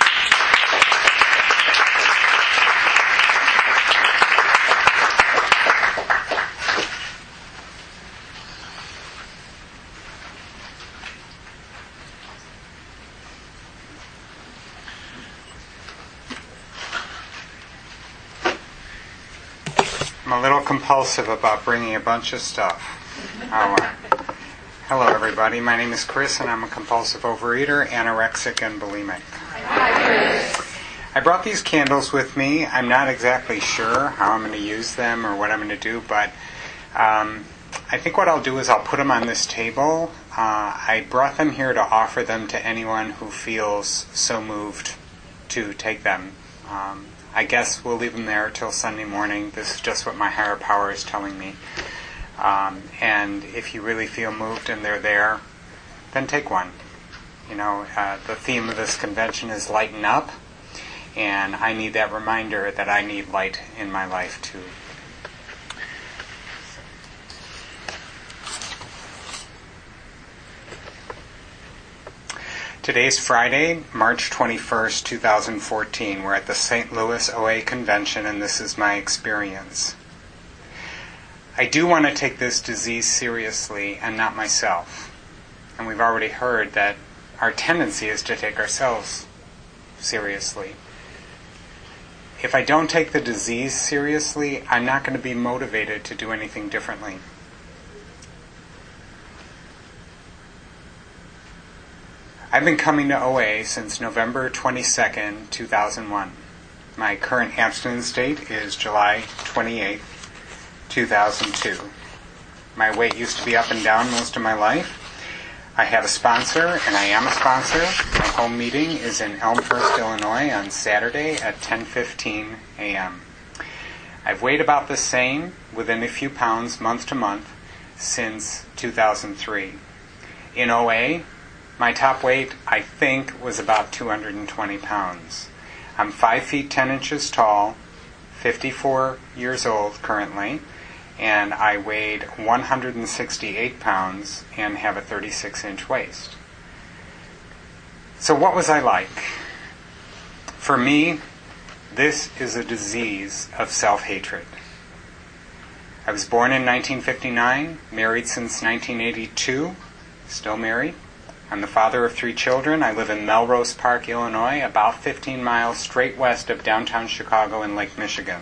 I'm a little compulsive about bringing a bunch of stuff. Oh, uh, hello, everybody. My name is Chris, and I'm a compulsive overeater, anorexic, and bulimic. I brought these candles with me. I'm not exactly sure how I'm going to use them or what I'm going to do, but um, I think what I'll do is I'll put them on this table. Uh, I brought them here to offer them to anyone who feels so moved to take them. Um, I guess we'll leave them there till Sunday morning. This is just what my higher power is telling me. Um, and if you really feel moved and they're there, then take one. You know, uh, the theme of this convention is lighten up, and I need that reminder that I need light in my life too. Today's Friday, March twenty-first, twenty fourteen. We're at the Saint Louis O A Convention, and this is my experience. I do want to take this disease seriously and not myself. And we've already heard that our tendency is to take ourselves seriously. If I don't take the disease seriously, I'm not going to be motivated to do anything differently. I've been coming to O A since November twenty-second, two thousand one. My current abstinence date is July twenty-eighth, two thousand two. My weight used to be up and down most of my life. I have a sponsor, and I am a sponsor. My home meeting is in Elmhurst, Illinois on Saturday at ten fifteen a.m. I've weighed about the same, within a few pounds, month to month, since two thousand three. In O A, my top weight, I think, was about two hundred twenty pounds. I'm five feet ten inches tall, fifty-four years old currently, and I weighed one hundred sixty-eight pounds and have a thirty-six inch waist. So what was I like? For me, this is a disease of self-hatred. I was born in nineteen fifty-nine, married since nineteen eighty-two, still married. I'm the father of three children. I live in Melrose Park, Illinois, about fifteen miles straight west of downtown Chicago in Lake Michigan.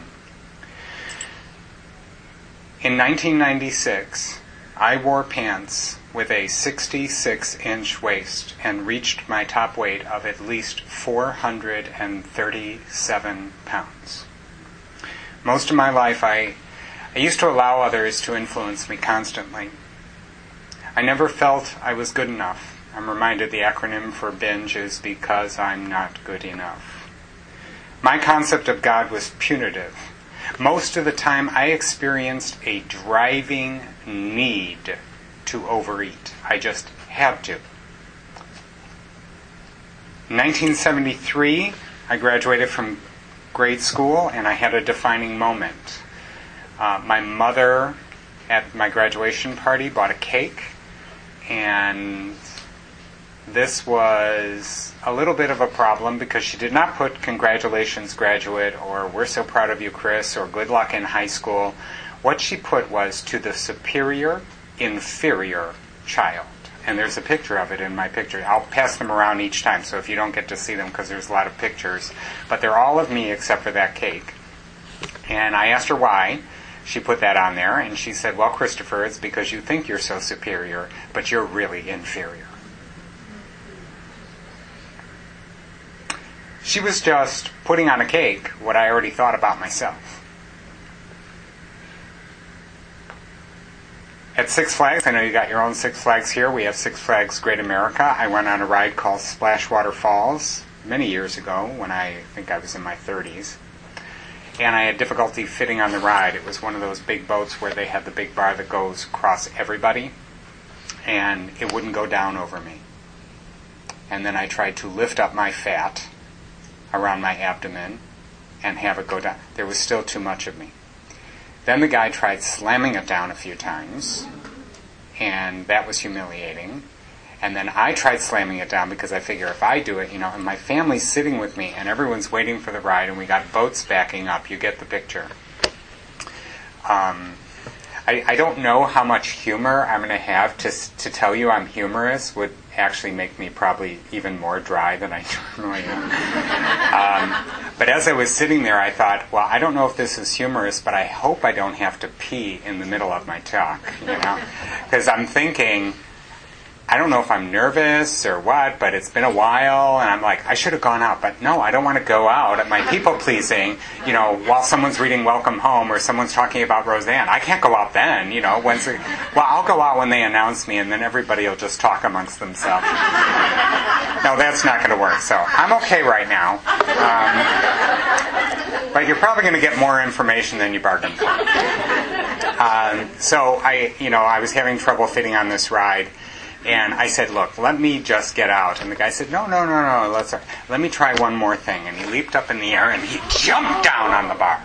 In nineteen ninety-six, I wore pants with a sixty-six inch waist and reached my top weight of at least four hundred thirty-seven pounds. Most of my life, I, I used to allow others to influence me constantly. I never felt I was good enough. I'm reminded the acronym for BINGE is because I'm not good enough. My concept of God was punitive. Most of the time I experienced a driving need to overeat. I just had to. In nineteen seventy-three, I graduated from grade school and I had a defining moment. Uh, my mother, at my graduation party, bought a cake, and this was a little bit of a problem because she did not put "Congratulations, graduate," or "We're so proud of you, Chris," or "Good luck in high school." What she put was "to the superior, inferior child." And there's a picture of it in my picture. I'll pass them around each time, so if you don't get to see them, because there's a lot of pictures. But they're all of me except for that cake. And I asked her why she put that on there, and she said, "Well, Christopher, it's because you think you're so superior, but you're really inferior." She was just putting on a cake what I already thought about myself. At Six Flags, I know you got your own Six Flags here. We have Six Flags Great America. I went on a ride called Splashwater Falls many years ago when I think I was in my thirties. And I had difficulty fitting on the ride. It was one of those big boats where they have the big bar that goes across everybody, and it wouldn't go down over me. And then I tried to lift up my fat around my abdomen and have it go down. There was still too much of me. Then the guy tried slamming it down a few times, and that was humiliating. And then I tried slamming it down because I figure if I do it, you know, and my family's sitting with me and everyone's waiting for the ride and we got boats backing up. You get the picture. Um, I, I don't know how much humor I'm going to have. To to tell you I'm humorous would actually make me probably even more dry than I normally am. Um, but as I was sitting there, I thought, well, I don't know if this is humorous, but I hope I don't have to pee in the middle of my talk, you know, because I'm thinking, I don't know if I'm nervous or what, but it's been a while, and I'm like, I should have gone out. But no, I don't want to go out at my people-pleasing, you know, while someone's reading Welcome Home or someone's talking about Roseanne. I can't go out then, you know. When's it, well, I'll go out when they announce me, and then everybody will just talk amongst themselves. No, that's not going to work. So I'm okay right now. Um, but you're probably going to get more information than you bargained for. Um, so I, you know, I was having trouble fitting on this ride. And I said, look, let me just get out. And the guy said, no, no, no, no, let's, let me try one more thing. And he leaped up in the air and he jumped down on the bar.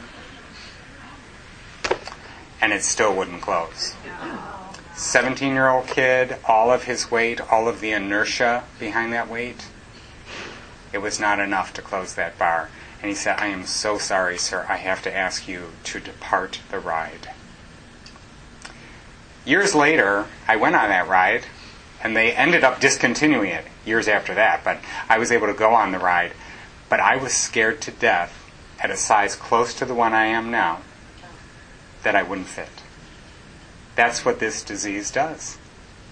And it still wouldn't close. seventeen-year-old kid, all of his weight, all of the inertia behind that weight, it was not enough to close that bar. And he said, I am so sorry, sir. I have to ask you to depart the ride. Years later, I went on that ride. And they ended up discontinuing it years after that. But I was able to go on the ride. But I was scared to death at a size close to the one I am now that I wouldn't fit. That's what this disease does.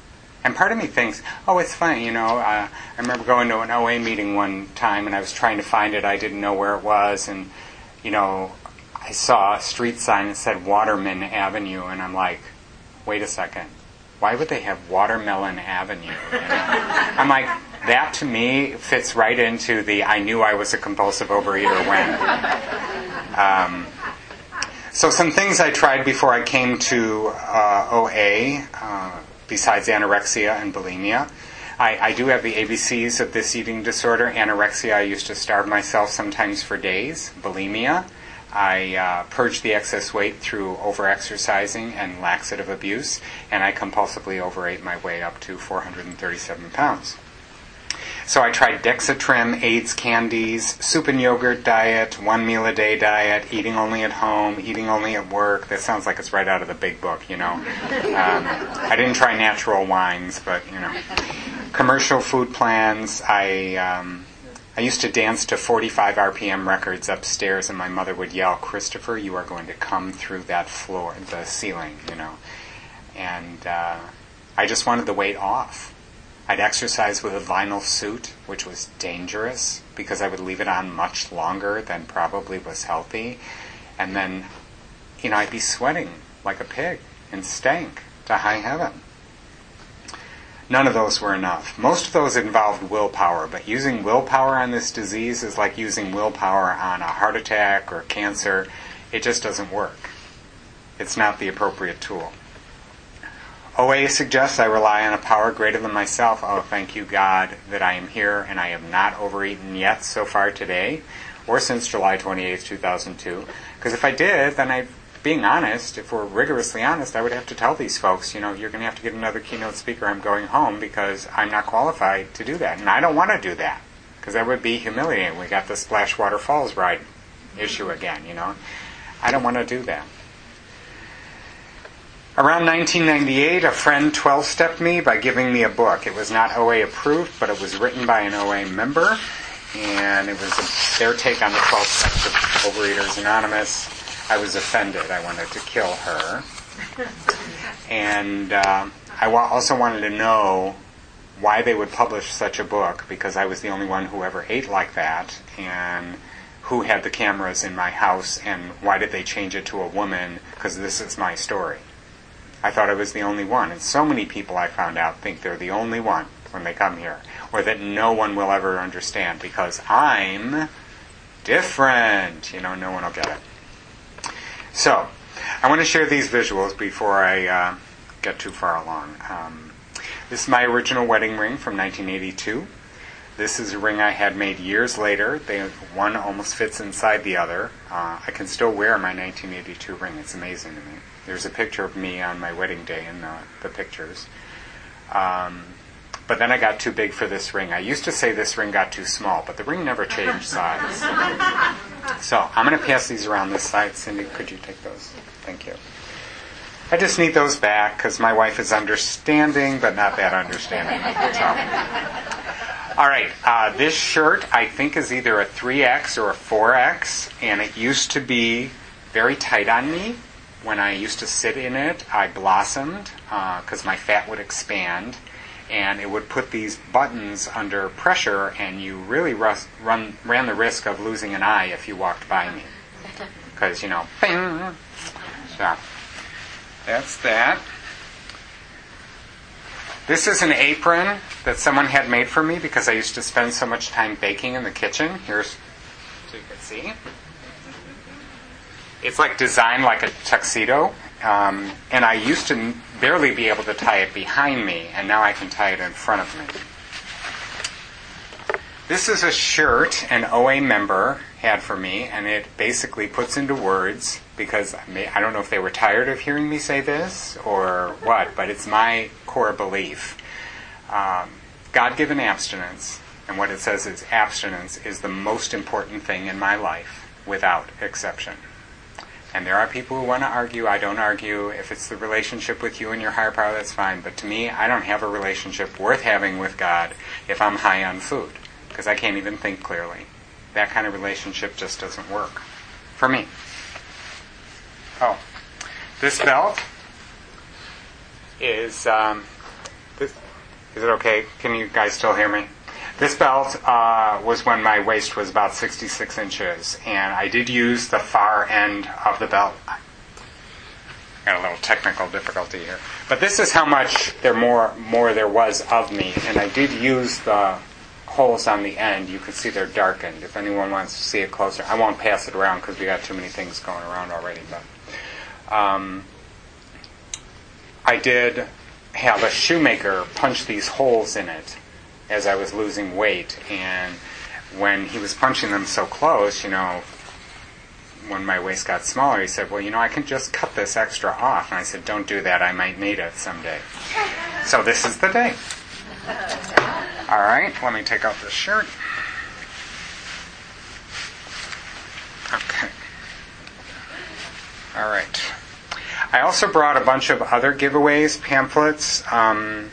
And part of me thinks, oh, it's fine, you know. Uh, I remember going to an O A meeting one time, and I was trying to find it. I didn't know where it was, and, you know, I saw a street sign that said Waterman Avenue, and I'm like, wait a second. Why would they have Watermelon Avenue? You know? I'm like, that to me fits right into the I knew I was a compulsive overeater when. Um, so some things I tried before I came to uh, O A, uh, besides anorexia and bulimia. I, I do have the A B Cs of this eating disorder. Anorexia, I used to starve myself sometimes for days. Bulimia, I uh, purged the excess weight through overexercising and laxative abuse, and I compulsively overate my way up to four hundred thirty-seven pounds. So I tried Dexatrim, AIDS candies, soup and yogurt diet, one meal a day diet, eating only at home, eating only at work. That sounds like it's right out of the big book, you know. Um, I didn't try natural wines, but, you know. Commercial food plans. I um, I used to dance to forty-five R P M records upstairs, and my mother would yell, "Christopher, you are going to come through that floor, the ceiling," you know. And uh, I just wanted the weight off. I'd exercise with a vinyl suit, which was dangerous because I would leave it on much longer than probably was healthy. And then, you know, I'd be sweating like a pig and stank to high heaven. None of those were enough. Most of those involved willpower, but using willpower on this disease is like using willpower on a heart attack or cancer. It just doesn't work. It's not the appropriate tool. O A suggests I rely on a power greater than myself. Oh, thank you, God, that I am here and I have not overeaten yet so far today, or since July twenty-eighth, two thousand two. Because if I did, then I, being honest, if we're rigorously honest, I would have to tell these folks, you know, you're going to have to get another keynote speaker. I'm going home because I'm not qualified to do that. And I don't want to do that, because that would be humiliating. We got the Splashwater Falls ride issue again, you know. I don't want to do that. Around nineteen ninety-eight, a friend twelve-stepped me by giving me a book. It was not O A approved, but it was written by an O A member, and it was a, their take on the twelve steps of Overeaters Anonymous. I was offended. I wanted to kill her. And uh, I wa- also wanted to know why they would publish such a book, because I was the only one who ever ate like that, and who had the cameras in my house, and why did they change it to a woman, because this is my story. I thought I was the only one, and so many people I found out think they're the only one when they come here, or that no one will ever understand because I'm different. You know, no one will get it. So, I want to share these visuals before I uh, get too far along. Um, this is my original wedding ring from nineteen eighty-two. This is a ring I had made years later. They, one almost fits inside the other. Uh, I can still wear my nineteen eighty-two ring. It's amazing to me. There's a picture of me on my wedding day in the, the pictures. Um, but then I got too big for this ring. I used to say this ring got too small, but the ring never changed size. So I'm going to pass these around this side. Cindy, could you take those? Thank you. I just need those back because my wife is understanding, but not that understanding. So. All right, uh, this shirt I think is either a three X or a four X, and it used to be very tight on me. When I used to sit in it, I blossomed because uh, my fat would expand, and it would put these buttons under pressure, and you really rus- run, ran the risk of losing an eye if you walked by me. Because, you know, bing. So, that's that. This is an apron that someone had made for me because I used to spend so much time baking in the kitchen. Here's, so you can see. It's like designed like a tuxedo, um, and I used to barely be able to tie it behind me, and now I can tie it in front of me. This is a shirt an O A member had for me, and it basically puts into words, because I, may, I don't know if they were tired of hearing me say this or what, but it's my core belief. Um, God-given abstinence, and what it says is abstinence is the most important thing in my life, without exception. And there are people who want to argue. I don't argue. If it's the relationship with you and your higher power, that's fine. But to me, I don't have a relationship worth having with God if I'm high on food, because I can't even think clearly. That kind of relationship just doesn't work for me. Oh, this belt is um, this, Is it okay? Can you guys still hear me? This belt uh, was when my waist was about sixty-six inches, and I did use the far end of the belt. Got a little technical difficulty here. But this is how much there more more there was of me, and I did use the holes on the end. You can see they're darkened. If anyone wants to see it closer, I won't pass it around because we got too many things going around already. But um, I did have a shoemaker punch these holes in it as I was losing weight, and when he was punching them so close, you know, when my waist got smaller, he said, well, you know, I can just cut this extra off. And I said, don't do that. I might need it someday. So this is the day. All right, let me take out this shirt. Okay. All right. I also brought a bunch of other giveaways, pamphlets, um,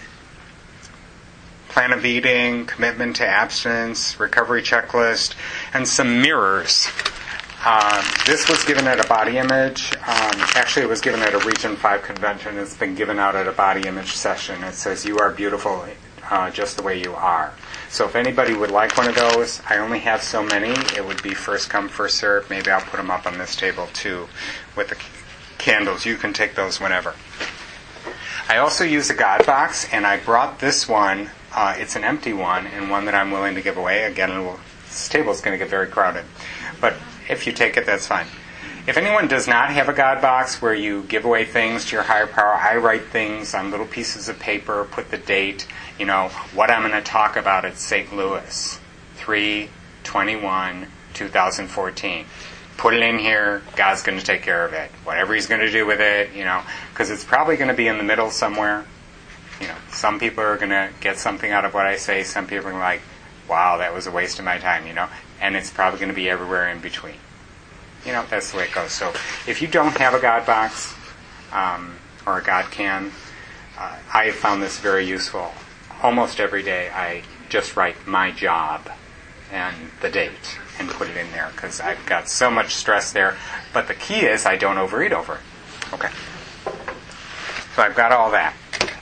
plan of eating, commitment to abstinence, recovery checklist, and some mirrors. Um, this was given at a Body Image. Um, actually, it was given at a Region five convention. It's been given out at a Body Image session. It says, you are beautiful uh, just the way you are. So if anybody would like one of those, I only have so many. It would be first come, first serve. Maybe I'll put them up on this table, too, with the candles. You can take those whenever. I also use a God box, and I brought this one. Uh, it's an empty one, and one that I'm willing to give away. Again, it will, this table is going to get very crowded. But if you take it, that's fine. If anyone does not have a God box where you give away things to your higher power, I write things on little pieces of paper, put the date, you know, what I'm going to talk about at Saint Louis, three twenty-one twenty fourteen. Put it in here, God's going to take care of it. Whatever He's going to do with it, you know, because it's probably going to be in the middle somewhere. You know, some people are going to get something out of what I say. Some people are like, wow, that was a waste of my time, you know. And it's probably going to be everywhere in between. You know, that's the way it goes. So if you don't have a God box um, or a God can, uh, I have found this very useful. Almost every day I just write my job and the date and put it in there because I've got so much stress there. But the key is I don't overeat over it. Okay. So I've got all that.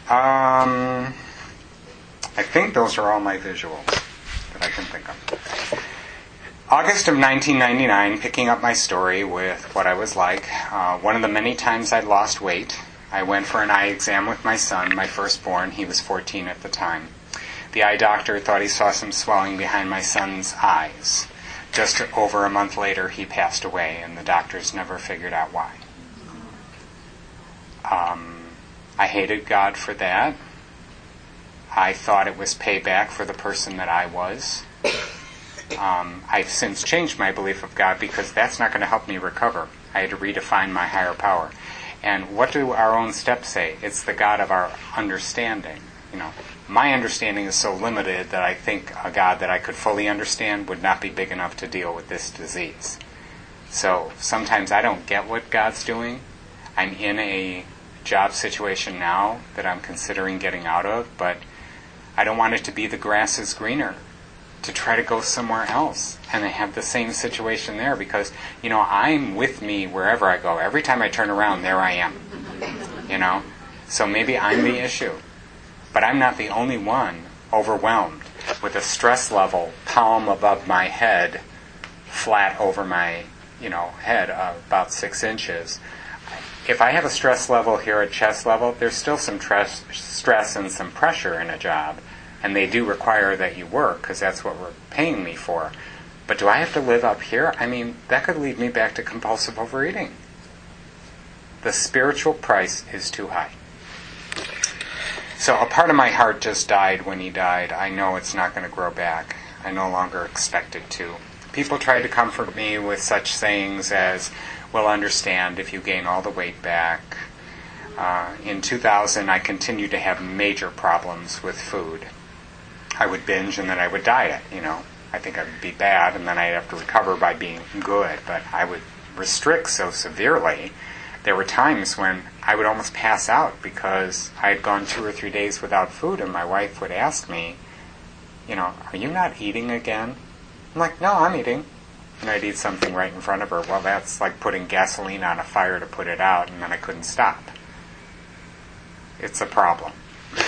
Um, I think those are all my visuals that I can think of. August of nineteen ninety-nine, picking up my story with what I was like. Uh, one of the many times I'd lost weight, I went for an eye exam with my son, my firstborn. He was fourteen at the time. The eye doctor thought he saw some swelling behind my son's eyes. Just over a month later, he passed away, and the doctors never figured out why. Um, I hated God for that. I thought it was payback for the person that I was. Um, I've since changed my belief of God because that's not going to help me recover. I had to redefine my higher power. And what do our own steps say? It's the God of our understanding. You know, my understanding is so limited that I think a God that I could fully understand would not be big enough to deal with this disease. So sometimes I don't get what God's doing. I'm in a job situation now that I'm considering getting out of, but I don't want it to be the grass is greener, to try to go somewhere else and have the same situation there because, you know, I'm with me wherever I go. Every time I turn around, there I am. You know? So maybe I'm the issue. But I'm not the only one overwhelmed with a stress level palm above my head, flat over my, you know, head uh, about six inches. If I have a stress level here at chest level, there's still some tres- stress and some pressure in a job. And they do require that you work, because that's what we're paying me for. But do I have to live up here? I mean, that could lead me back to compulsive overeating. The spiritual price is too high. So a part of my heart just died when he died. I know it's not going to grow back. I no longer expect it to. People tried to comfort me with such sayings as, well, understand if you gain all the weight back. Uh, in two thousand, I continued to have major problems with food. I would binge and then I would diet, you know. I think I would be bad and then I'd have to recover by being good, but I would restrict so severely. There were times when I would almost pass out because I had gone two or three days without food, and my wife would ask me, you know, are you not eating again? I'm like, no, I'm eating. And I'd eat something right in front of her. Well, that's like putting gasoline on a fire to put it out, and then I couldn't stop. It's a problem.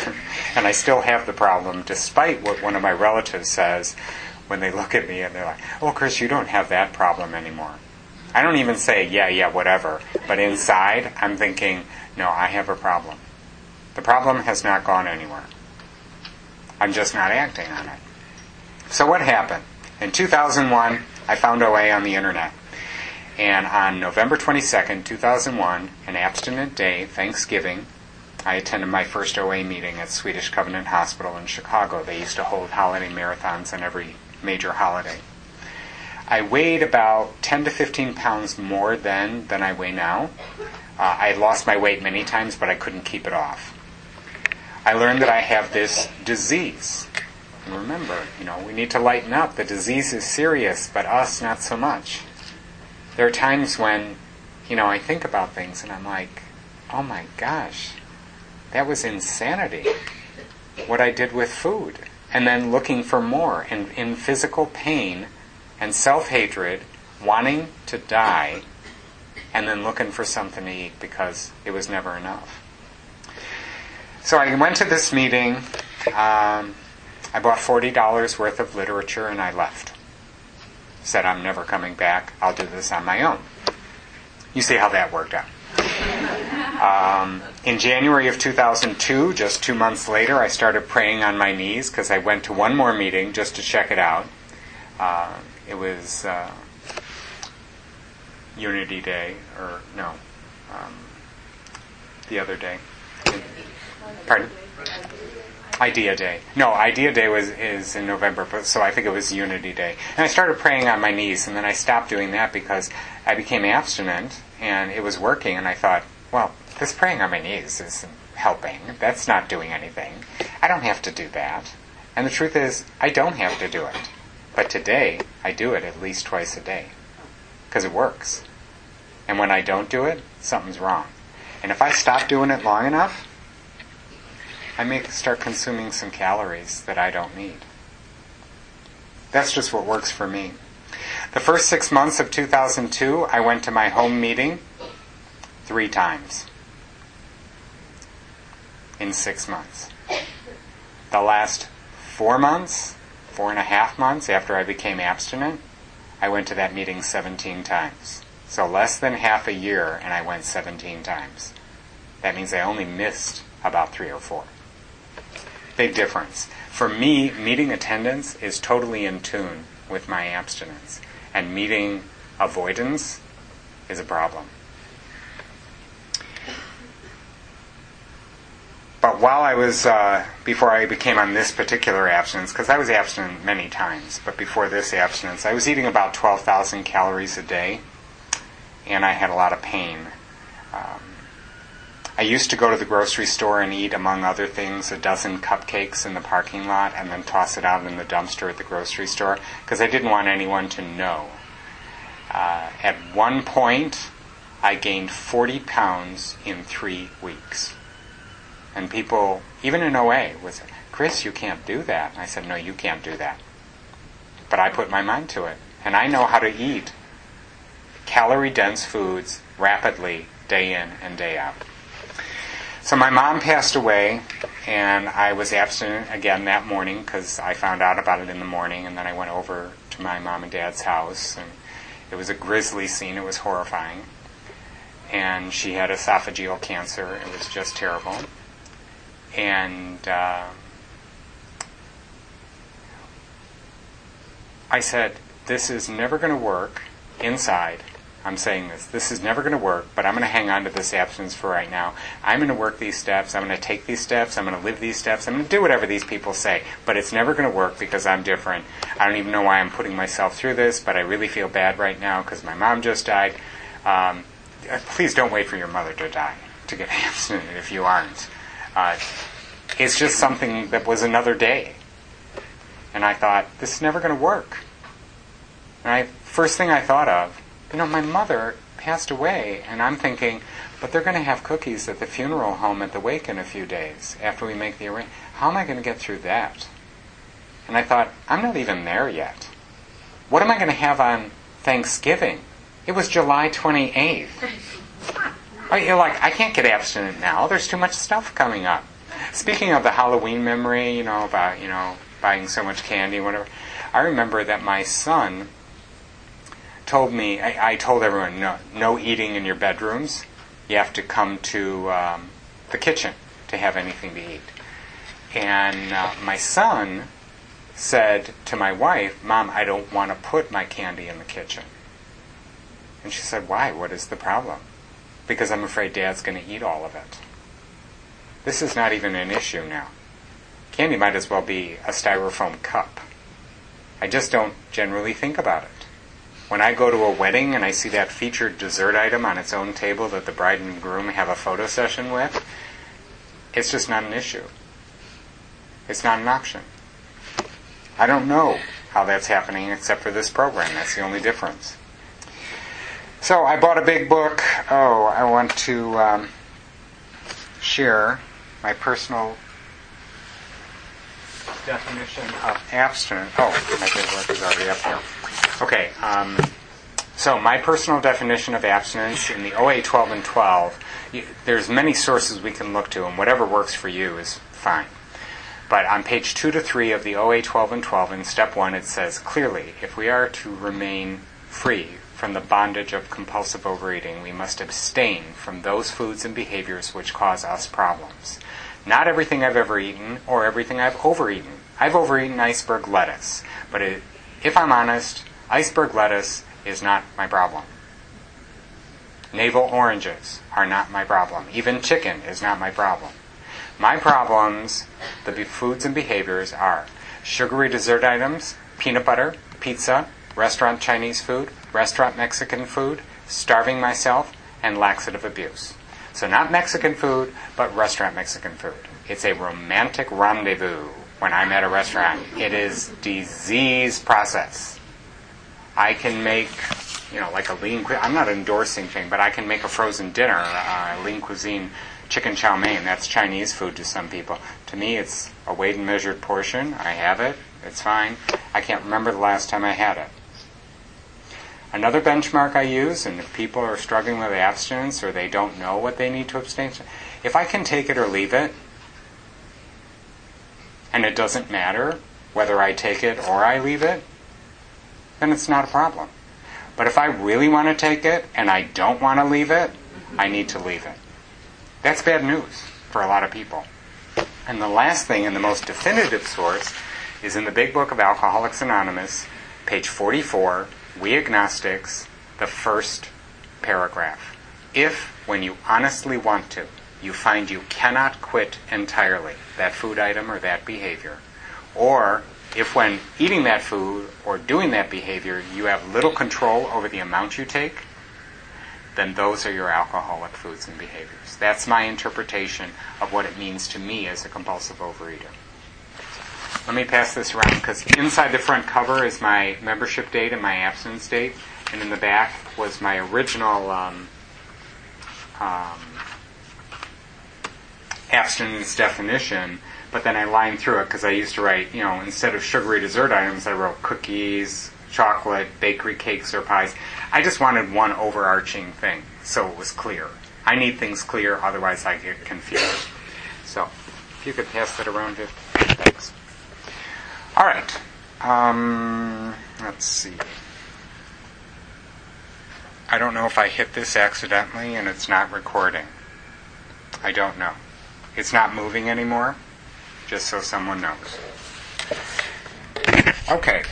And I still have the problem, despite what one of my relatives says when they look at me and they're like, oh, Chris, you don't have that problem anymore. I don't even say, yeah, yeah, whatever. But inside, I'm thinking, no, I have a problem. The problem has not gone anywhere. I'm just not acting on it. So what happened? In two thousand one, I found O A on the internet. And on November twenty-second, two thousand one, an abstinent day, Thanksgiving, I attended my first O A meeting at Swedish Covenant Hospital in Chicago. They used to hold holiday marathons on every major holiday. I weighed about ten to fifteen pounds more then than I weigh now. Uh, I had lost my weight many times, but I couldn't keep it off. I learned that I have this disease. And remember, you know, we need to lighten up. The disease is serious, but us not so much. There are times when, you know, I think about things and I'm like, oh my gosh, that was insanity, what I did with food. And then looking for more, and in physical pain and self-hatred, wanting to die, and then looking for something to eat because it was never enough. So I went to this meeting, um, I bought forty dollars worth of literature and I left. Said, I'm never coming back, I'll do this on my own. You see how that worked out. Um, in January of two thousand two, just two months later, I started praying on my knees because I went to one more meeting just to check it out. Uh, it was uh, Unity Day, or no, um, the other day. Pardon? Idea Day. No, Idea Day was is in November, but so I think it was Unity Day. And I started praying on my knees, and then I stopped doing that because I became abstinent, and it was working, and I thought, well, this praying on my knees isn't helping. That's not doing anything. I don't have to do that. And the truth is, I don't have to do it. But today, I do it at least twice a day. Because it works. And when I don't do it, something's wrong. And if I stop doing it long enough, I may start consuming some calories that I don't need. That's just what works for me. The first six months of two thousand two, I went to my home meeting three times. In six months. The last four months, four and a half months after I became abstinent, I went to that meeting seventeen times. So less than half a year, and I went seventeen times. That means I only missed about three or four. Big difference. For me, meeting attendance is totally in tune with my abstinence. And meeting avoidance is a problem. But while I was, uh, before I became on this particular abstinence, because I was abstinent many times, but before this abstinence, I was eating about twelve thousand calories a day, and I had a lot of pain. Um, I used to go to the grocery store and eat, among other things, a dozen cupcakes in the parking lot and then toss it out in the dumpster at the grocery store because I didn't want anyone to know. Uh, at one point, I gained forty pounds in three weeks. And people, even in O A, would say, Chris, you can't do that. And I said, no, you can't do that. But I put my mind to it. And I know how to eat calorie-dense foods rapidly, day in and day out. So my mom passed away, and I was abstinent again that morning because I found out about it in the morning, and then I went over to my mom and dad's house, and it was a grisly scene. It was horrifying. And she had esophageal cancer. It was just terrible. And uh, I said, this is never going to work inside. I'm saying this. This is never going to work, but I'm going to hang on to this abstinence for right now. I'm going to work these steps. I'm going to take these steps. I'm going to live these steps. I'm going to do whatever these people say. But it's never going to work because I'm different. I don't even know why I'm putting myself through this, but I really feel bad right now because my mom just died. Um, please don't wait for your mother to die to get abstinent if you aren't. Uh, it's just something that was another day. And I thought, this is never going to work. And I, first thing I thought of, you know, my mother passed away, and I'm thinking, but they're going to have cookies at the funeral home at the wake in a few days after we make the arrangement. How am I going to get through that? And I thought, I'm not even there yet. What am I going to have on Thanksgiving? It was July twenty-eighth. You're like, I can't get abstinent now. There's too much stuff coming up. Speaking of the Halloween memory, you know, about, you know, buying so much candy, whatever, I remember that my son told me, I, I told everyone, no, no eating in your bedrooms. You have to come to um, the kitchen to have anything to eat. And uh, my son said to my wife, Mom, I don't want to put my candy in the kitchen. And she said, why? What is the problem? Because I'm afraid Dad's going to eat all of it. This is not even an issue now. Candy might as well be a styrofoam cup. I just don't generally think about it. When I go to a wedding and I see that featured dessert item on its own table that the bride and groom have a photo session with, it's just not an issue. It's not an option. I don't know how that's happening except for this program. That's the only difference. So I bought a big book. Oh, I want to um, share my personal definition of abstinence. Oh, my big book is already up here. Okay, um, so my personal definition of abstinence in the O A twelve and twelve, you, there's many sources we can look to, and whatever works for you is fine. But on page two to three of the O A twelve and twelve, in step one, it says, clearly, if we are to remain free from the bondage of compulsive overeating, we must abstain from those foods and behaviors which cause us problems. Not everything I've ever eaten or everything I've overeaten. I've overeaten iceberg lettuce, but it, if I'm honest, iceberg lettuce is not my problem. Navel oranges are not my problem. Even chicken is not my problem. My problems, the foods and behaviors, are sugary dessert items, peanut butter, pizza, restaurant Chinese food, restaurant Mexican food, starving myself, and laxative abuse. So not Mexican food, but restaurant Mexican food. It's a romantic rendezvous when I'm at a restaurant. It is disease process. I can make, you know, like a lean, I'm not endorsing thing, but I can make a frozen dinner, uh, lean cuisine, chicken chow mein. That's Chinese food to some people. To me, it's a weighed and measured portion. I have it. It's fine. I can't remember the last time I had it. Another benchmark I use, and if people are struggling with abstinence or they don't know what they need to abstain, if I can take it or leave it, and it doesn't matter whether I take it or I leave it, then it's not a problem. But if I really want to take it and I don't want to leave it, I need to leave it. That's bad news for a lot of people. And the last thing and the most definitive source is in the Big Book of Alcoholics Anonymous, page forty-four, We Agnostics, the first paragraph. If, when you honestly want to, you find you cannot quit entirely that food item or that behavior, or if when eating that food or doing that behavior you have little control over the amount you take, then those are your alcoholic foods and behaviors. That's my interpretation of what it means to me as a compulsive overeater. Let me pass this around, because inside the front cover is my membership date and my abstinence date, and in the back was my original um, um, abstinence definition, but then I lined through it because I used to write, you know, instead of sugary dessert items, I wrote cookies, chocolate, bakery cakes, or pies. I just wanted one overarching thing, so it was clear. I need things clear, otherwise I get confused. So, if you could pass that around, Viv. Thanks. All right. Um, let's see. I don't know if I hit this accidentally and it's not recording. I don't know. It's not moving anymore, just so someone knows. Okay.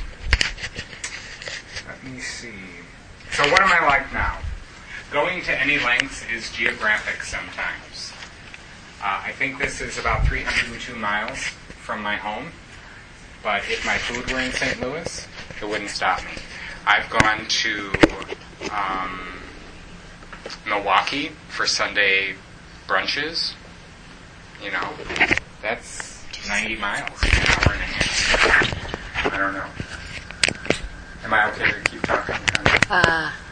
Let me see. So what am I like now? Going to any lengths is geographic sometimes. Uh, I think this is about three hundred two miles from my home. But if my food were in Saint Louis, it wouldn't stop me. I've gone to um, Milwaukee for Sunday brunches. You know, that's ninety miles, an hour and a half. I don't know. Am I okay to keep talking? Uh,